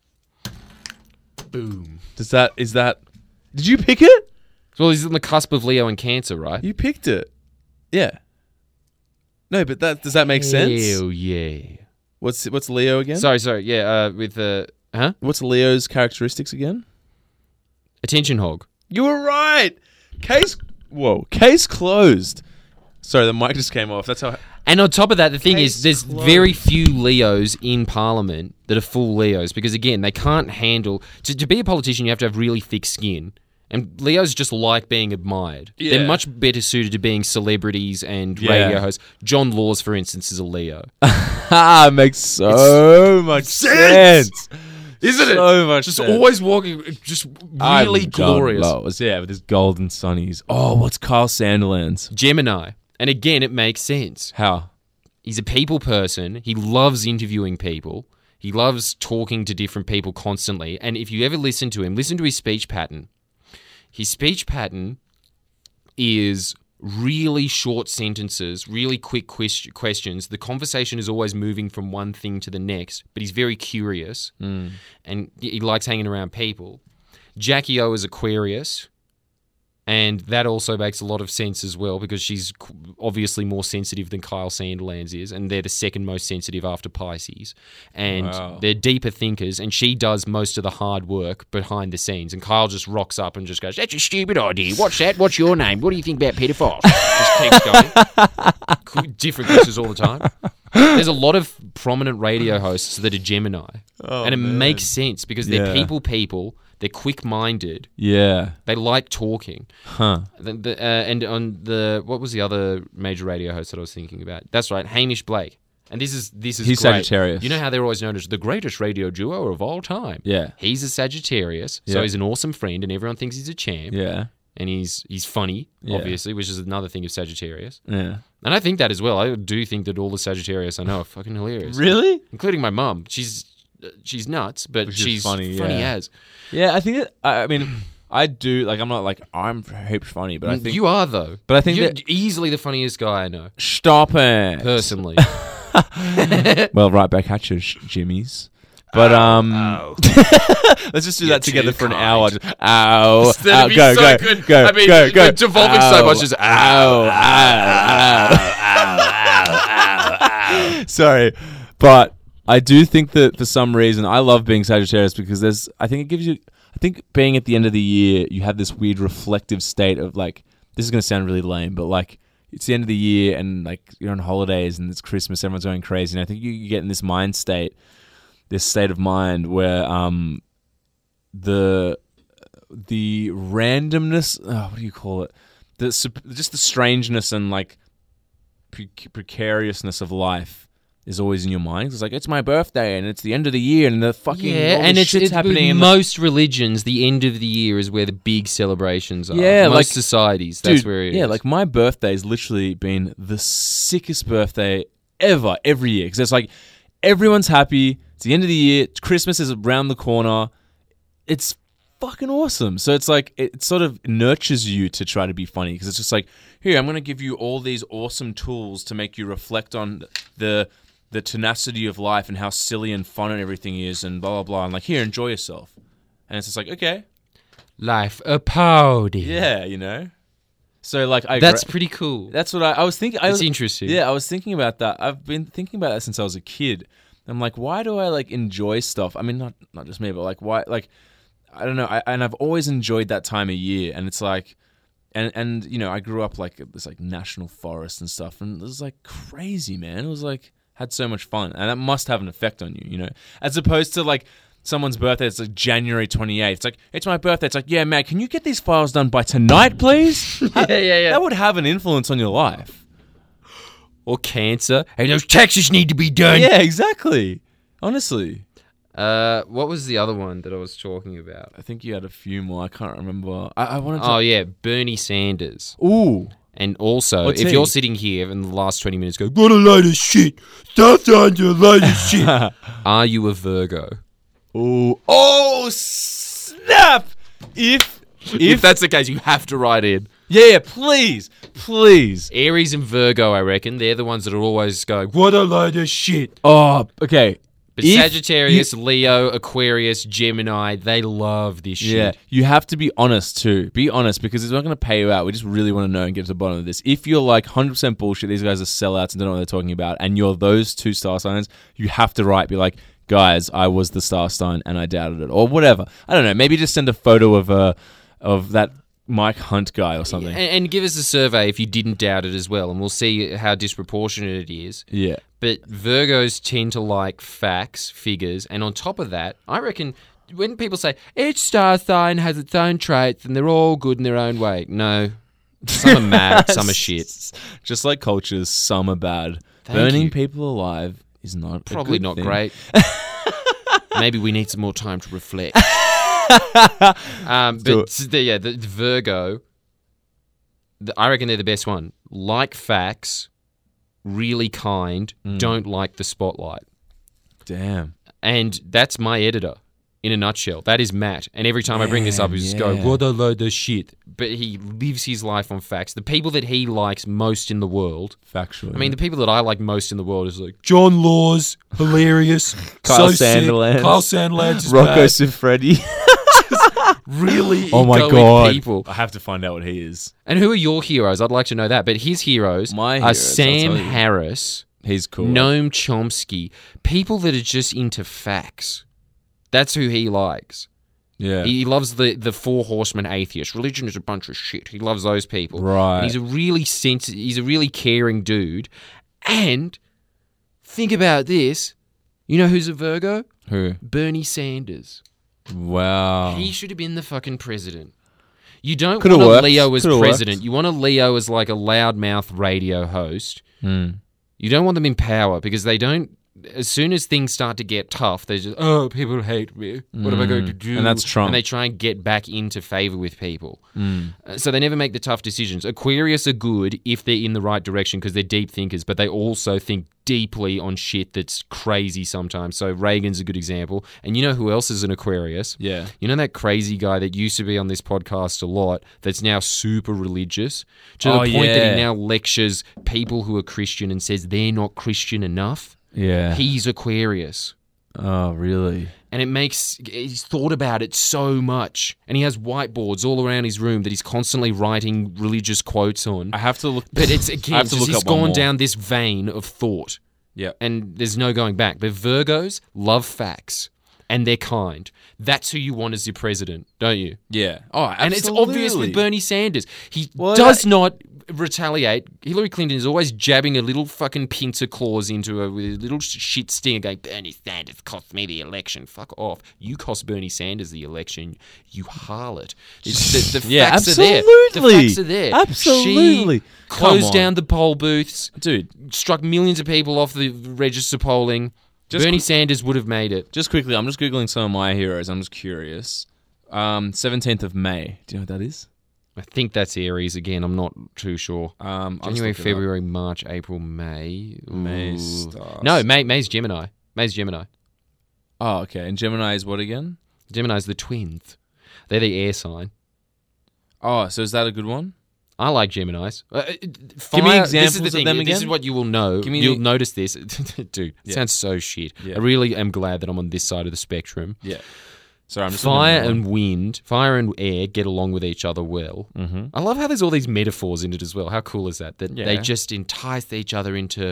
Boom. Is that? Did you pick it? Well, he's on the cusp of Leo and Cancer, right? You picked it. Yeah. No, but does that make sense? Hell yeah. What's Leo again? Sorry. Yeah, with What's Leo's characteristics again? attention hog. You were right. Case closed. Sorry, the mic just came off. That's how. And on top of that, the thing Case is, there's closed. very few Leos in Parliament that are full Leos because, again, they can't handle... To be a politician, you have to have really thick skin. And Leos just like being admired. Yeah. They're much better suited to being celebrities and Yeah. radio hosts. John Laws, for instance, is a Leo. Makes so much sense. Isn't it? So much Just sense. always walking, just really I'm John glorious. Laws, yeah, with his golden sunnies. Oh, what's Carl Sanderlands? Gemini. And again, it makes sense. How? He's a people person. He loves interviewing people. He loves talking to different people constantly. And if you ever listen to him, listen to his speech pattern. His speech pattern is really short sentences, really quick questions. The conversation is always moving from one thing to the next, but he's very curious and he likes hanging around people. Jackie O is Aquarius, and that also makes a lot of sense as well because she's obviously more sensitive than Kyle Sanderlands is, and they're the second most sensitive after Pisces. And Wow. they're deeper thinkers, and she does most of the hard work behind the scenes. And Kyle just rocks up and just goes, "That's a stupid idea. What's that? What's your name? What do you think about pedophiles?" Just keeps going. Different questions all the time. There's a lot of prominent radio hosts that are Gemini. And it makes sense because they're Yeah. people. They're quick-minded. Yeah. They like talking. Huh. And on what was the other major radio host that I was thinking about? That's right, Hamish Blake. And this is He's great. Sagittarius. You know how they're always known as the greatest radio duo of all time. Yeah. He's a Sagittarius, so Yeah. he's an awesome friend, and everyone thinks he's a champ. Yeah. And he's funny, Yeah. obviously, which is another thing of Sagittarius. Yeah. And I think that as well. I do think that all the Sagittarius I know are fucking hilarious. Really? Including my mum. She's nuts, but Which is she's funny, funny yeah. as. Yeah, I think I mean, I do, like, I'm not like, I'm heaps funny, but I think... You are, though. But I think You're that... easily the funniest guy I know, Stop it. personally. Well, right back at you, Jimmy's. But, let's just do that together for an hour. Just, ow. That'd be go, so go, good. go, I mean, go, go. we're devolving so much as Sorry, but I do think that for some reason I love being Sagittarius because I think it gives you. I think being at the end of the year, you have this weird reflective state of like. This is going to sound really lame, but like it's the end of the year and like you're on holidays and it's Christmas, everyone's going crazy, and I think you get in this mind state, this state of mind where the randomness. What do you call it? Just the strangeness and like precariousness of life is always in your mind. It's like, it's my birthday and it's the end of the year and the fucking all and this shit's happening. in most religions, the end of the year is where the big celebrations are. Yeah, most like- societies, that's where it is. Yeah, like my birthday's literally been the sickest birthday ever every year because it's like everyone's happy. It's the end of the year. Christmas is around the corner. It's fucking awesome. So it's like it sort of nurtures you to try to be funny because it's just like, here, I'm going to give you all these awesome tools to make you reflect on the tenacity of life and how silly and fun and everything is and blah, blah, blah. And like, here, enjoy yourself. And it's just like, okay. Life a party. Yeah, you know? So like, That's pretty cool. that's what I was thinking. That's interesting. Yeah, I was thinking about that. I've been thinking about that since I was a kid. I'm like, why do I like enjoy stuff? I mean, not just me, but like, why? Like, I don't know. And I've always enjoyed that time of year. And it's like, and you know, I grew up like this like national forest and stuff, and it was like crazy, man. It was like had so much fun, and that must have an effect on you, you know, as opposed to like someone's birthday. It's like January 28th. It's like, it's my birthday. It's like, yeah, man, can you get these files done by tonight, please? yeah. That would have an influence on your life. Or cancer. Hey, those taxes need to be done. Yeah, exactly. Honestly. What was the other one that I was talking about? I think you had a few more. I can't remember. I wanted to... Oh, yeah, Bernie Sanders. Ooh. And also, What's if he? you're sitting here in the last 20 minutes go, what a load of shit. Stop saying a load of shit. Are you a Virgo? Ooh. Oh, snap! If that's the case, you have to write in. Yeah, please. Please. Aries and Virgo, I reckon, they're the ones that are always going, what a load of shit. Oh, okay. But Sagittarius, Leo, Aquarius, Gemini, they love this shit. Yeah, you have to be honest too. Be honest because it's not going to pay you out. We just really want to know and get to the bottom of this. If you're like 100% bullshit, these guys are sellouts and don't know what they're talking about, and you're those two star signs, you have to write, be like, guys, I was the star sign and I doubted it, or whatever. I don't know. Maybe just send a photo of that Mike Hunt guy or something. And give us a survey if you didn't doubt it as well, and we'll see how disproportionate it is. Yeah. But Virgos tend to like facts, figures, and on top of that, I reckon when people say each star sign has its own traits and they're all good in their own way, no. Some are mad, some are shit. Just like cultures, some are bad. Thank Burning you. people alive is not Probably a good not thing. great. Maybe we need some more time to reflect. But the Virgo, I reckon they're the best one. Like facts, really kind, don't like the spotlight. Damn. And that's my editor in a nutshell. That is Matt. And every time I bring this up, he just go, what a load of shit. But he lives his life on facts. The people that he likes most in the world, Factually. I mean, the people that I like most in the world is like John Laws, hilarious. Kyle so Sandilands. sick. Kyle Sandilands is Rocco bad. Siffredi. Really Oh my egoic God. people. I have to find out what he is. And who are your heroes? I'd like to know that. But his heroes My are heroes, Sam I'll tell you. Harris, He's cool. Noam Chomsky, people that are just into facts. That's who he likes. Yeah. He loves the four horsemen atheist. Religion is a bunch of shit. He loves those people. Right. And he's a really he's a really caring dude. And think about this. You know who's a Virgo? Who? Bernie Sanders. Wow. He should have been the fucking president. You don't Coulda want a worked. Leo as Coulda president. worked. You want a Leo as like a loudmouth radio host. Hmm. You don't want them in power because they don't. As soon as things start to get tough, they just, oh, people hate me. What am I going to do? And that's Trump. And they try and get back into favor with people. So they never make the tough decisions. Aquarius are good if they're in the right direction because they're deep thinkers, but they also think deeply on shit that's crazy sometimes. So Reagan's a good example. And you know who else is an Aquarius? Yeah. You know that crazy guy that used to be on this podcast a lot that's now super religious? To the point that yeah. he now lectures people who are Christian and says they're not Christian enough. Yeah. He's Aquarius. Oh, really? And he's thought about it so much. And he has whiteboards all around his room that he's constantly writing religious quotes on. I have to look. But it's, I again, have to just look he's up one gone more. down this vein of thought. Yeah. And there's no going back. But Virgos love facts. And they're kind. That's who you want as your president, don't you? Yeah. Oh, absolutely. And it's obvious with Bernie Sanders. He Well, does not retaliate. Hillary Clinton is always jabbing a little fucking pincer clause into her with a little shit stinger going, Bernie Sanders cost me the election. Fuck off. You cost Bernie Sanders the election, you harlot. It's the Yeah, facts are there. absolutely. The facts are there. Absolutely. She closed Come on. down the poll booths, Dude, struck millions of people off the register polling. Just Bernie qu- Sanders would have made it. just quickly, I'm just Googling some of my heroes. I'm just curious. 17th of May. Do you know what that is? I think that's Aries again. I'm not too sure. I'll just January, look it up. February, March, April, May. May Ooh. stars. No, May's Gemini. May's Gemini. Oh, okay. And Gemini is what again? Gemini's the twins. They're the air sign. Oh, so is that a good one? I like Geminis. Give me This is examples the of thing. them This is again. what you will know. Give me You'll the- notice this. Dude, it sounds so shit. Yeah. I really am glad that I'm on this side of the spectrum. Yeah. Sorry, I'm just Fire looking at and wind, fire and air get along with each other well. Mhm. I love how there's all these metaphors in it as well. How cool is that? That they Yeah. just entice each other into.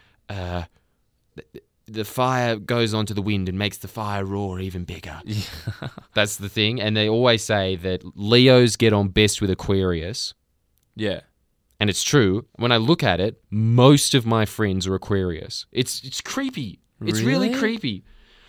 The fire goes onto the wind and makes the fire roar even bigger. That's the thing. And they always say that Leos get on best with Aquarius. Yeah. And it's true. When I look at it, most of my friends are Aquarius. It's creepy. It's really Really? creepy.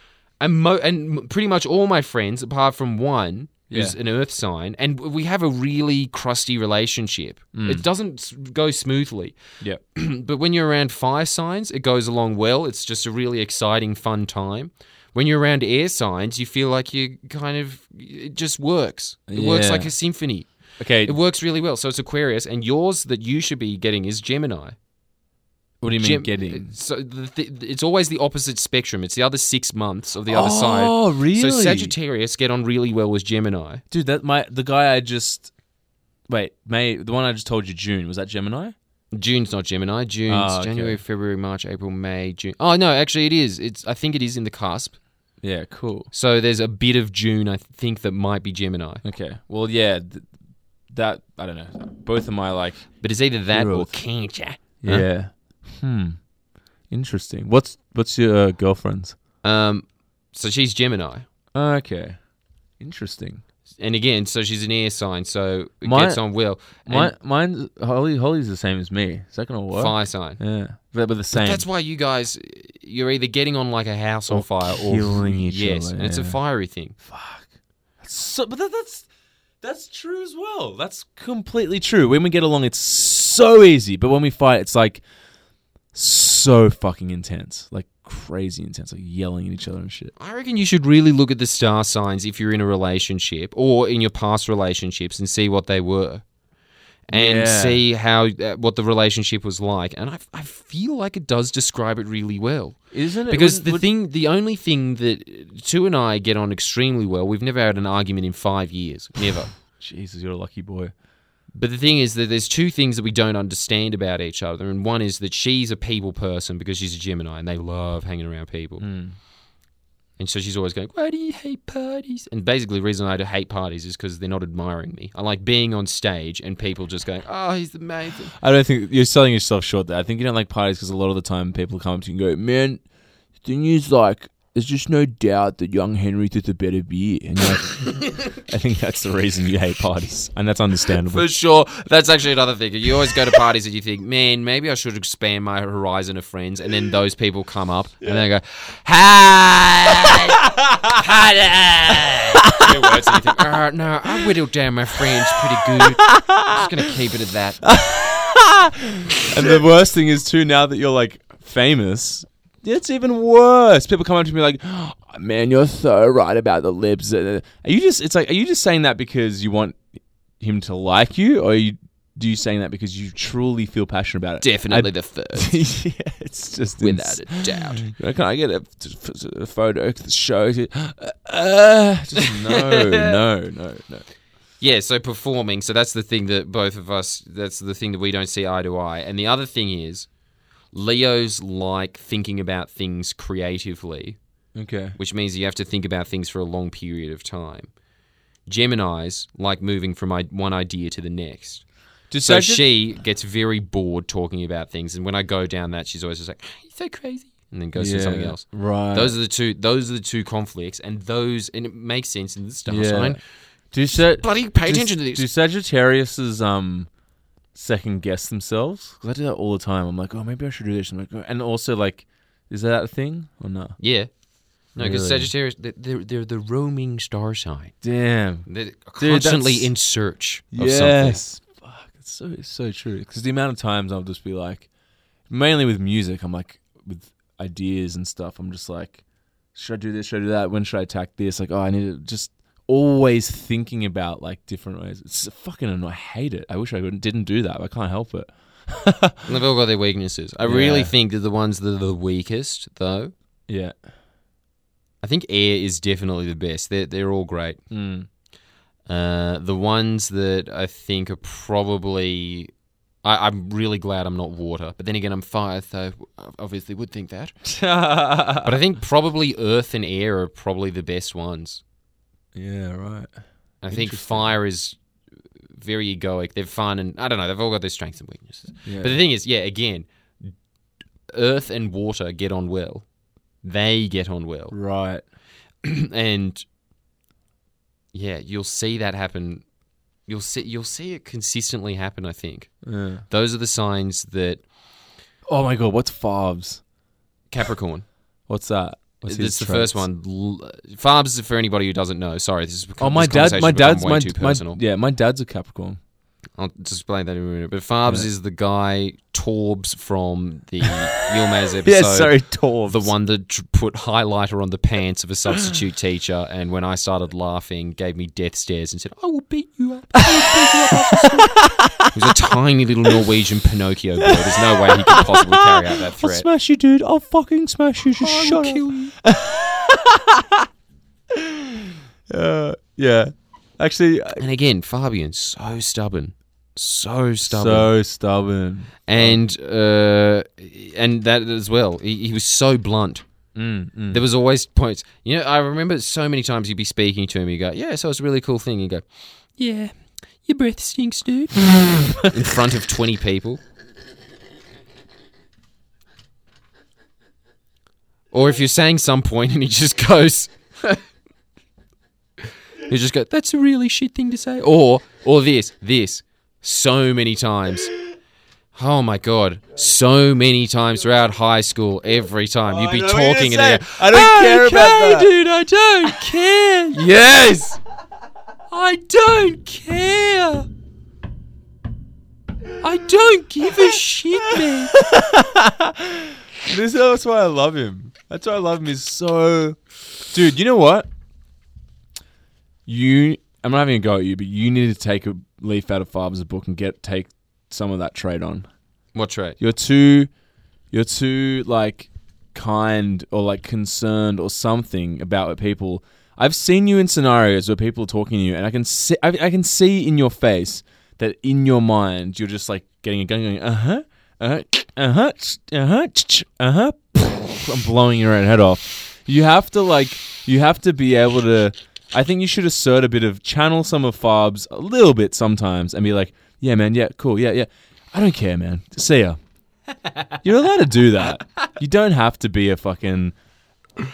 And pretty much all my friends, apart from one, who's Yeah. an earth sign, and we have a really crusty relationship. It doesn't go smoothly. Yeah. But when you're around fire signs, it goes along well. It's just a really exciting, fun time. When you're around air signs, you feel like it just works. It works Yeah. like a symphony. Okay. It works really well. So it's Aquarius, and yours that you should be getting is Gemini. What do you mean getting? So it's always the opposite spectrum. It's the other 6 months of the other side. Oh, really? So Sagittarius get on really well with Gemini. Dude, the guy I just May, the one I just told you, June, was that Gemini? June's not Gemini. June's Oh, okay. January, February, March, April, May, June. Oh no, actually it is. I think it is in the cusp. Yeah, cool. So there's a bit of June I think that might be Gemini. Okay. Well, yeah, that I don't know. Both of my But it's either that or Heroes. Cancer. Yeah. Interesting. What's your girlfriend's? So she's Gemini. Okay. Interesting. And again, so she's an air sign, so it My- gets on well. And Mine's Holly's the same as me. Is that gonna work? fire sign. Yeah, but the same. That's why you guys, you're either getting on like a house on Or fire or killing each yes, other, and it's a yeah. fiery thing. So, but that's true as well. That's completely true. When we get along, it's so easy, but when we fight, it's like so fucking intense, like crazy intense, like yelling at each other and shit. I reckon you should really look at the star signs if you're in a relationship or in your past relationships and see what they were. And Yeah. see how what the relationship was like, and I feel like it does describe it really well. Isn't it? Because the only thing that Tu and I get on extremely well, we've never had an argument in 5 years, never. Jesus, you're a lucky boy. But the thing is that there's two things that we don't understand about each other, and one is that she's a people person because she's a Gemini, and they love hanging around people. And so she's always going, why do you hate parties? And basically the reason I hate parties is because they're not admiring me. I like being on stage and people just going, oh, he's amazing. I don't think you're selling yourself short there. I think you don't like parties because a lot of the time people come up to you and go, man, the thing is, like, there's just no doubt that young Henry did the better beer. And you're like, I think that's the reason you hate parties. And that's understandable. For sure. That's actually another thing. You always go to parties and you think, man, maybe I should expand my horizon of friends. And then those people come up and they go, hi! Hi! Words and you think, no, I whittled down my friends pretty good. I'm just going to keep it at that. And the worst thing is, too, now that you're, like, famous, it's even worse. People come up to me like, oh, man, you're so right about the lips. Are you just saying that because you want him to like you, or do you saying that because you truly feel passionate about it? Definitely the first. Yeah, it's just without a doubt. Can I get a photo of the show? No. Yeah, so performing. So that's the thing that both of us, that's the thing that we don't see eye to eye. And the other thing is, Leos like thinking about things creatively. Okay. Which means you have to think about things for a long period of time. Geminis like moving from one idea to the next. So she gets very bored talking about things, and when I go down that, she's always just like, "You're so crazy," and then goes to something else. Right. Those are the two conflicts, and it makes sense in the star sign. Bloody pay attention to this. Do Sagittariuses second guess themselves? Because I do that all the time. I'm like, oh, maybe I should do this. I'm like, oh. And also, like, is that a thing or not? Yeah. No, because Really? Sagittarius, they're the roaming star sign. Damn. They're constantly that's- in search of something. Yes. Fuck, it's so true. Because the amount of times I'll just be like, mainly with music, I'm like, with ideas and stuff, I'm just like, should I do this? Should I do that? When should I attack this? Like, oh, I need to just always thinking about like different ways. It's fucking annoying. I hate it. I wish I didn't do that, but I can't help it. They've all got their weaknesses. I really think that the ones that are the weakest, though, Yeah. I think air is definitely the best. They're all great. Mm. The ones that I think are probably... I'm really glad I'm not water. But then again, I'm fire, so I obviously would think that. But I think probably earth and air are probably the best ones. Yeah, right. I think fire is very egoic. They're fun, and I don't know. They've all got their strengths and weaknesses. Yeah. But the thing is, again, earth and water get on well. They get on well. Right. And yeah, you'll see that happen. You'll see it consistently happen, I think. Yeah. Those are the signs that Oh my god, what's Farbs? Capricorn. What's that? What's It's his the traits? first one. Farbs, for anybody who doesn't know. Sorry, this is Oh, my this dad. conversation's My become dad's way too personal. my dad's a Capricorn. I'll just explain that in a minute. But Farbs is the guy Torbs from the Yilmaz episode. Yeah, sorry, Torbs. The one that put highlighter on the pants of a substitute teacher, and when I started laughing, gave me death stares and said, "I will beat you up. He was a tiny little Norwegian Pinocchio boy. There's no way he could possibly carry out that I'll threat. smash you, dude. I'll fucking smash you. Just shut up. You. Yeah. Actually, And again, Fabian's so stubborn. So stubborn. so stubborn. And that as well. He was so blunt. There was always points. You know, I remember so many times you'd be speaking to him. You go, "Yeah, so it's a really cool thing." You go, "Yeah, your breath stinks, dude." In front of 20 people. Or if you're saying some point and he just goes, you just go, "That's a really shit thing to say." Or this. So many times. Oh my god. So many times throughout high school, every time. You'd be talking and then go, I don't care about that. dude, I don't care. Yes. I don't care. I don't give a shit, man. That's why I love him. That's why I love him. He's so... Dude, you know what? I'm not having a go at you, but you need to take a leaf out of Farbs' book and take some of that trait on. What trait? You're too like kind or like concerned or something about what people. I've seen you in scenarios where people are talking to you, and I can see in your face that in your mind you're just like getting a gun, going I'm blowing your own head off. You have to be able to. I think you should assert a bit of channel some of Farbs a little bit sometimes and be like, yeah, man, yeah, cool, yeah. I don't care, man. See ya. You're allowed to do that. You don't have to be a fucking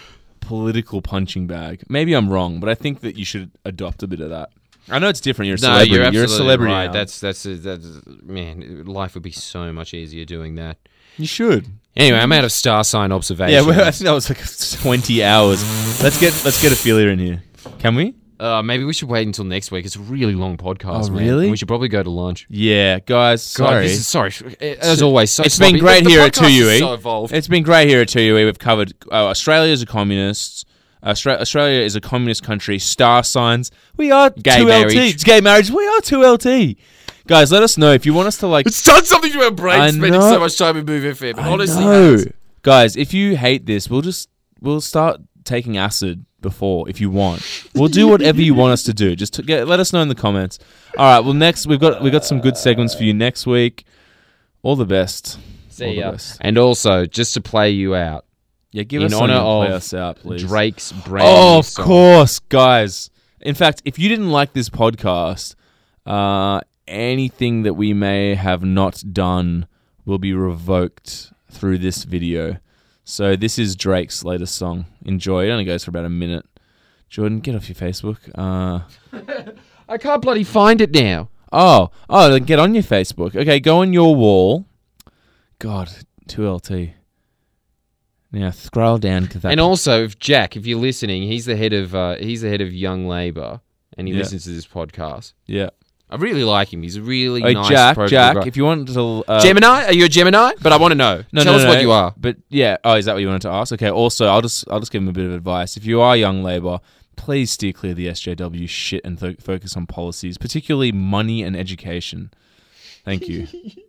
political punching bag. Maybe I'm wrong, but I think that you should adopt a bit of that. I know it's different. You're a celebrity. You're absolutely a celebrity right. now. That's man. Life would be so much easier doing that. You should. Anyway, I'm out of star sign observations. Yeah, well, I think that was like 20 hours. Let's get Ophelia in here. Can we? Maybe we should wait until next week. It's a really long podcast. Oh, man. really? We should probably go to lunch. Yeah, guys. Sorry. God, sorry. As always, so It's sloppy. been great The here at podcast is 2UE. so evolved. It's been great here at 2UE. We've covered Australia is a communist. Australia is a communist country. Star signs. We are Gay 2LT. marriage. It's gay marriage. We are 2LT. Guys, let us know if you want us to like. It's done something to our brains I spending know. so much time in Move FM. But honestly, No. has. Guys, if you hate this, we'll start taking acid before if you want. We'll do whatever you want us to do. Just let us know in the comments. All right. Well, next we've got some good segments for you next week. All the best. All See the ya. best. And also, just to play you out, Yeah, give in us something honor to play of us out, please. Drake's brand Oh, new of song. course, guys. In fact, if you didn't like this podcast, anything that we may have not done will be revoked through this video. So this is Drake's latest song. Enjoy. It only goes for about a minute. Jordan, get off your Facebook. I can't bloody find it now. Oh, then get on your Facebook. Okay, go on your wall. God, 2LT. Now scroll down to that. And also, if you're listening, he's the head of Young Labour, and he Yeah. listens to this podcast. Yeah. I really like him. He's a really Hey, nice Jack, if you want to... Gemini? Are you a Gemini? But I want to know. Tell us what you are. But yeah, is that what you wanted to ask? Okay. Also, I'll just give him a bit of advice. If you are Young Labour, please steer clear of the SJW shit and focus on policies, particularly money and education. Thank you.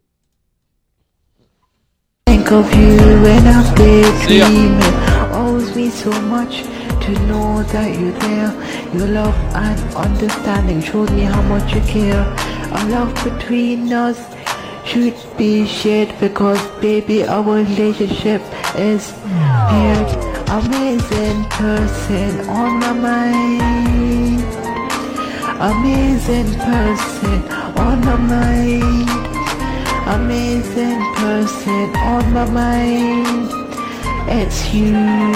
Think of you when I'm See ya. daydreaming. Always means so much to know that you're there. Your love and understanding shows me how much you care. Our love between us should be shared because baby our relationship is paired. Amazing person on my mind. Amazing person on my mind. Amazing person on my mind. It's you.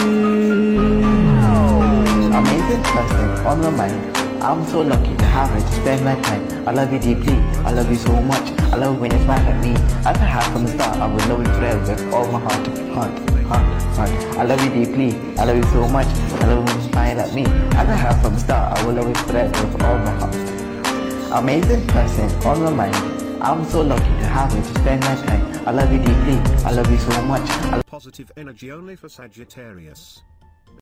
Amazing person on my mind. I'm so lucky to have her to spend my time. I love you deeply. I love you so much. I love when you smile at me. As I have from the start, I will love you forever with all my heart. I love you deeply. I love you so much. I love when you smile at me. As I have from the start, I will love you forever with all my heart. Amazing person on my mind. I'm so lucky to have her to spend my time. I love you deeply. I love you so much. Positive energy only for Sagittarius.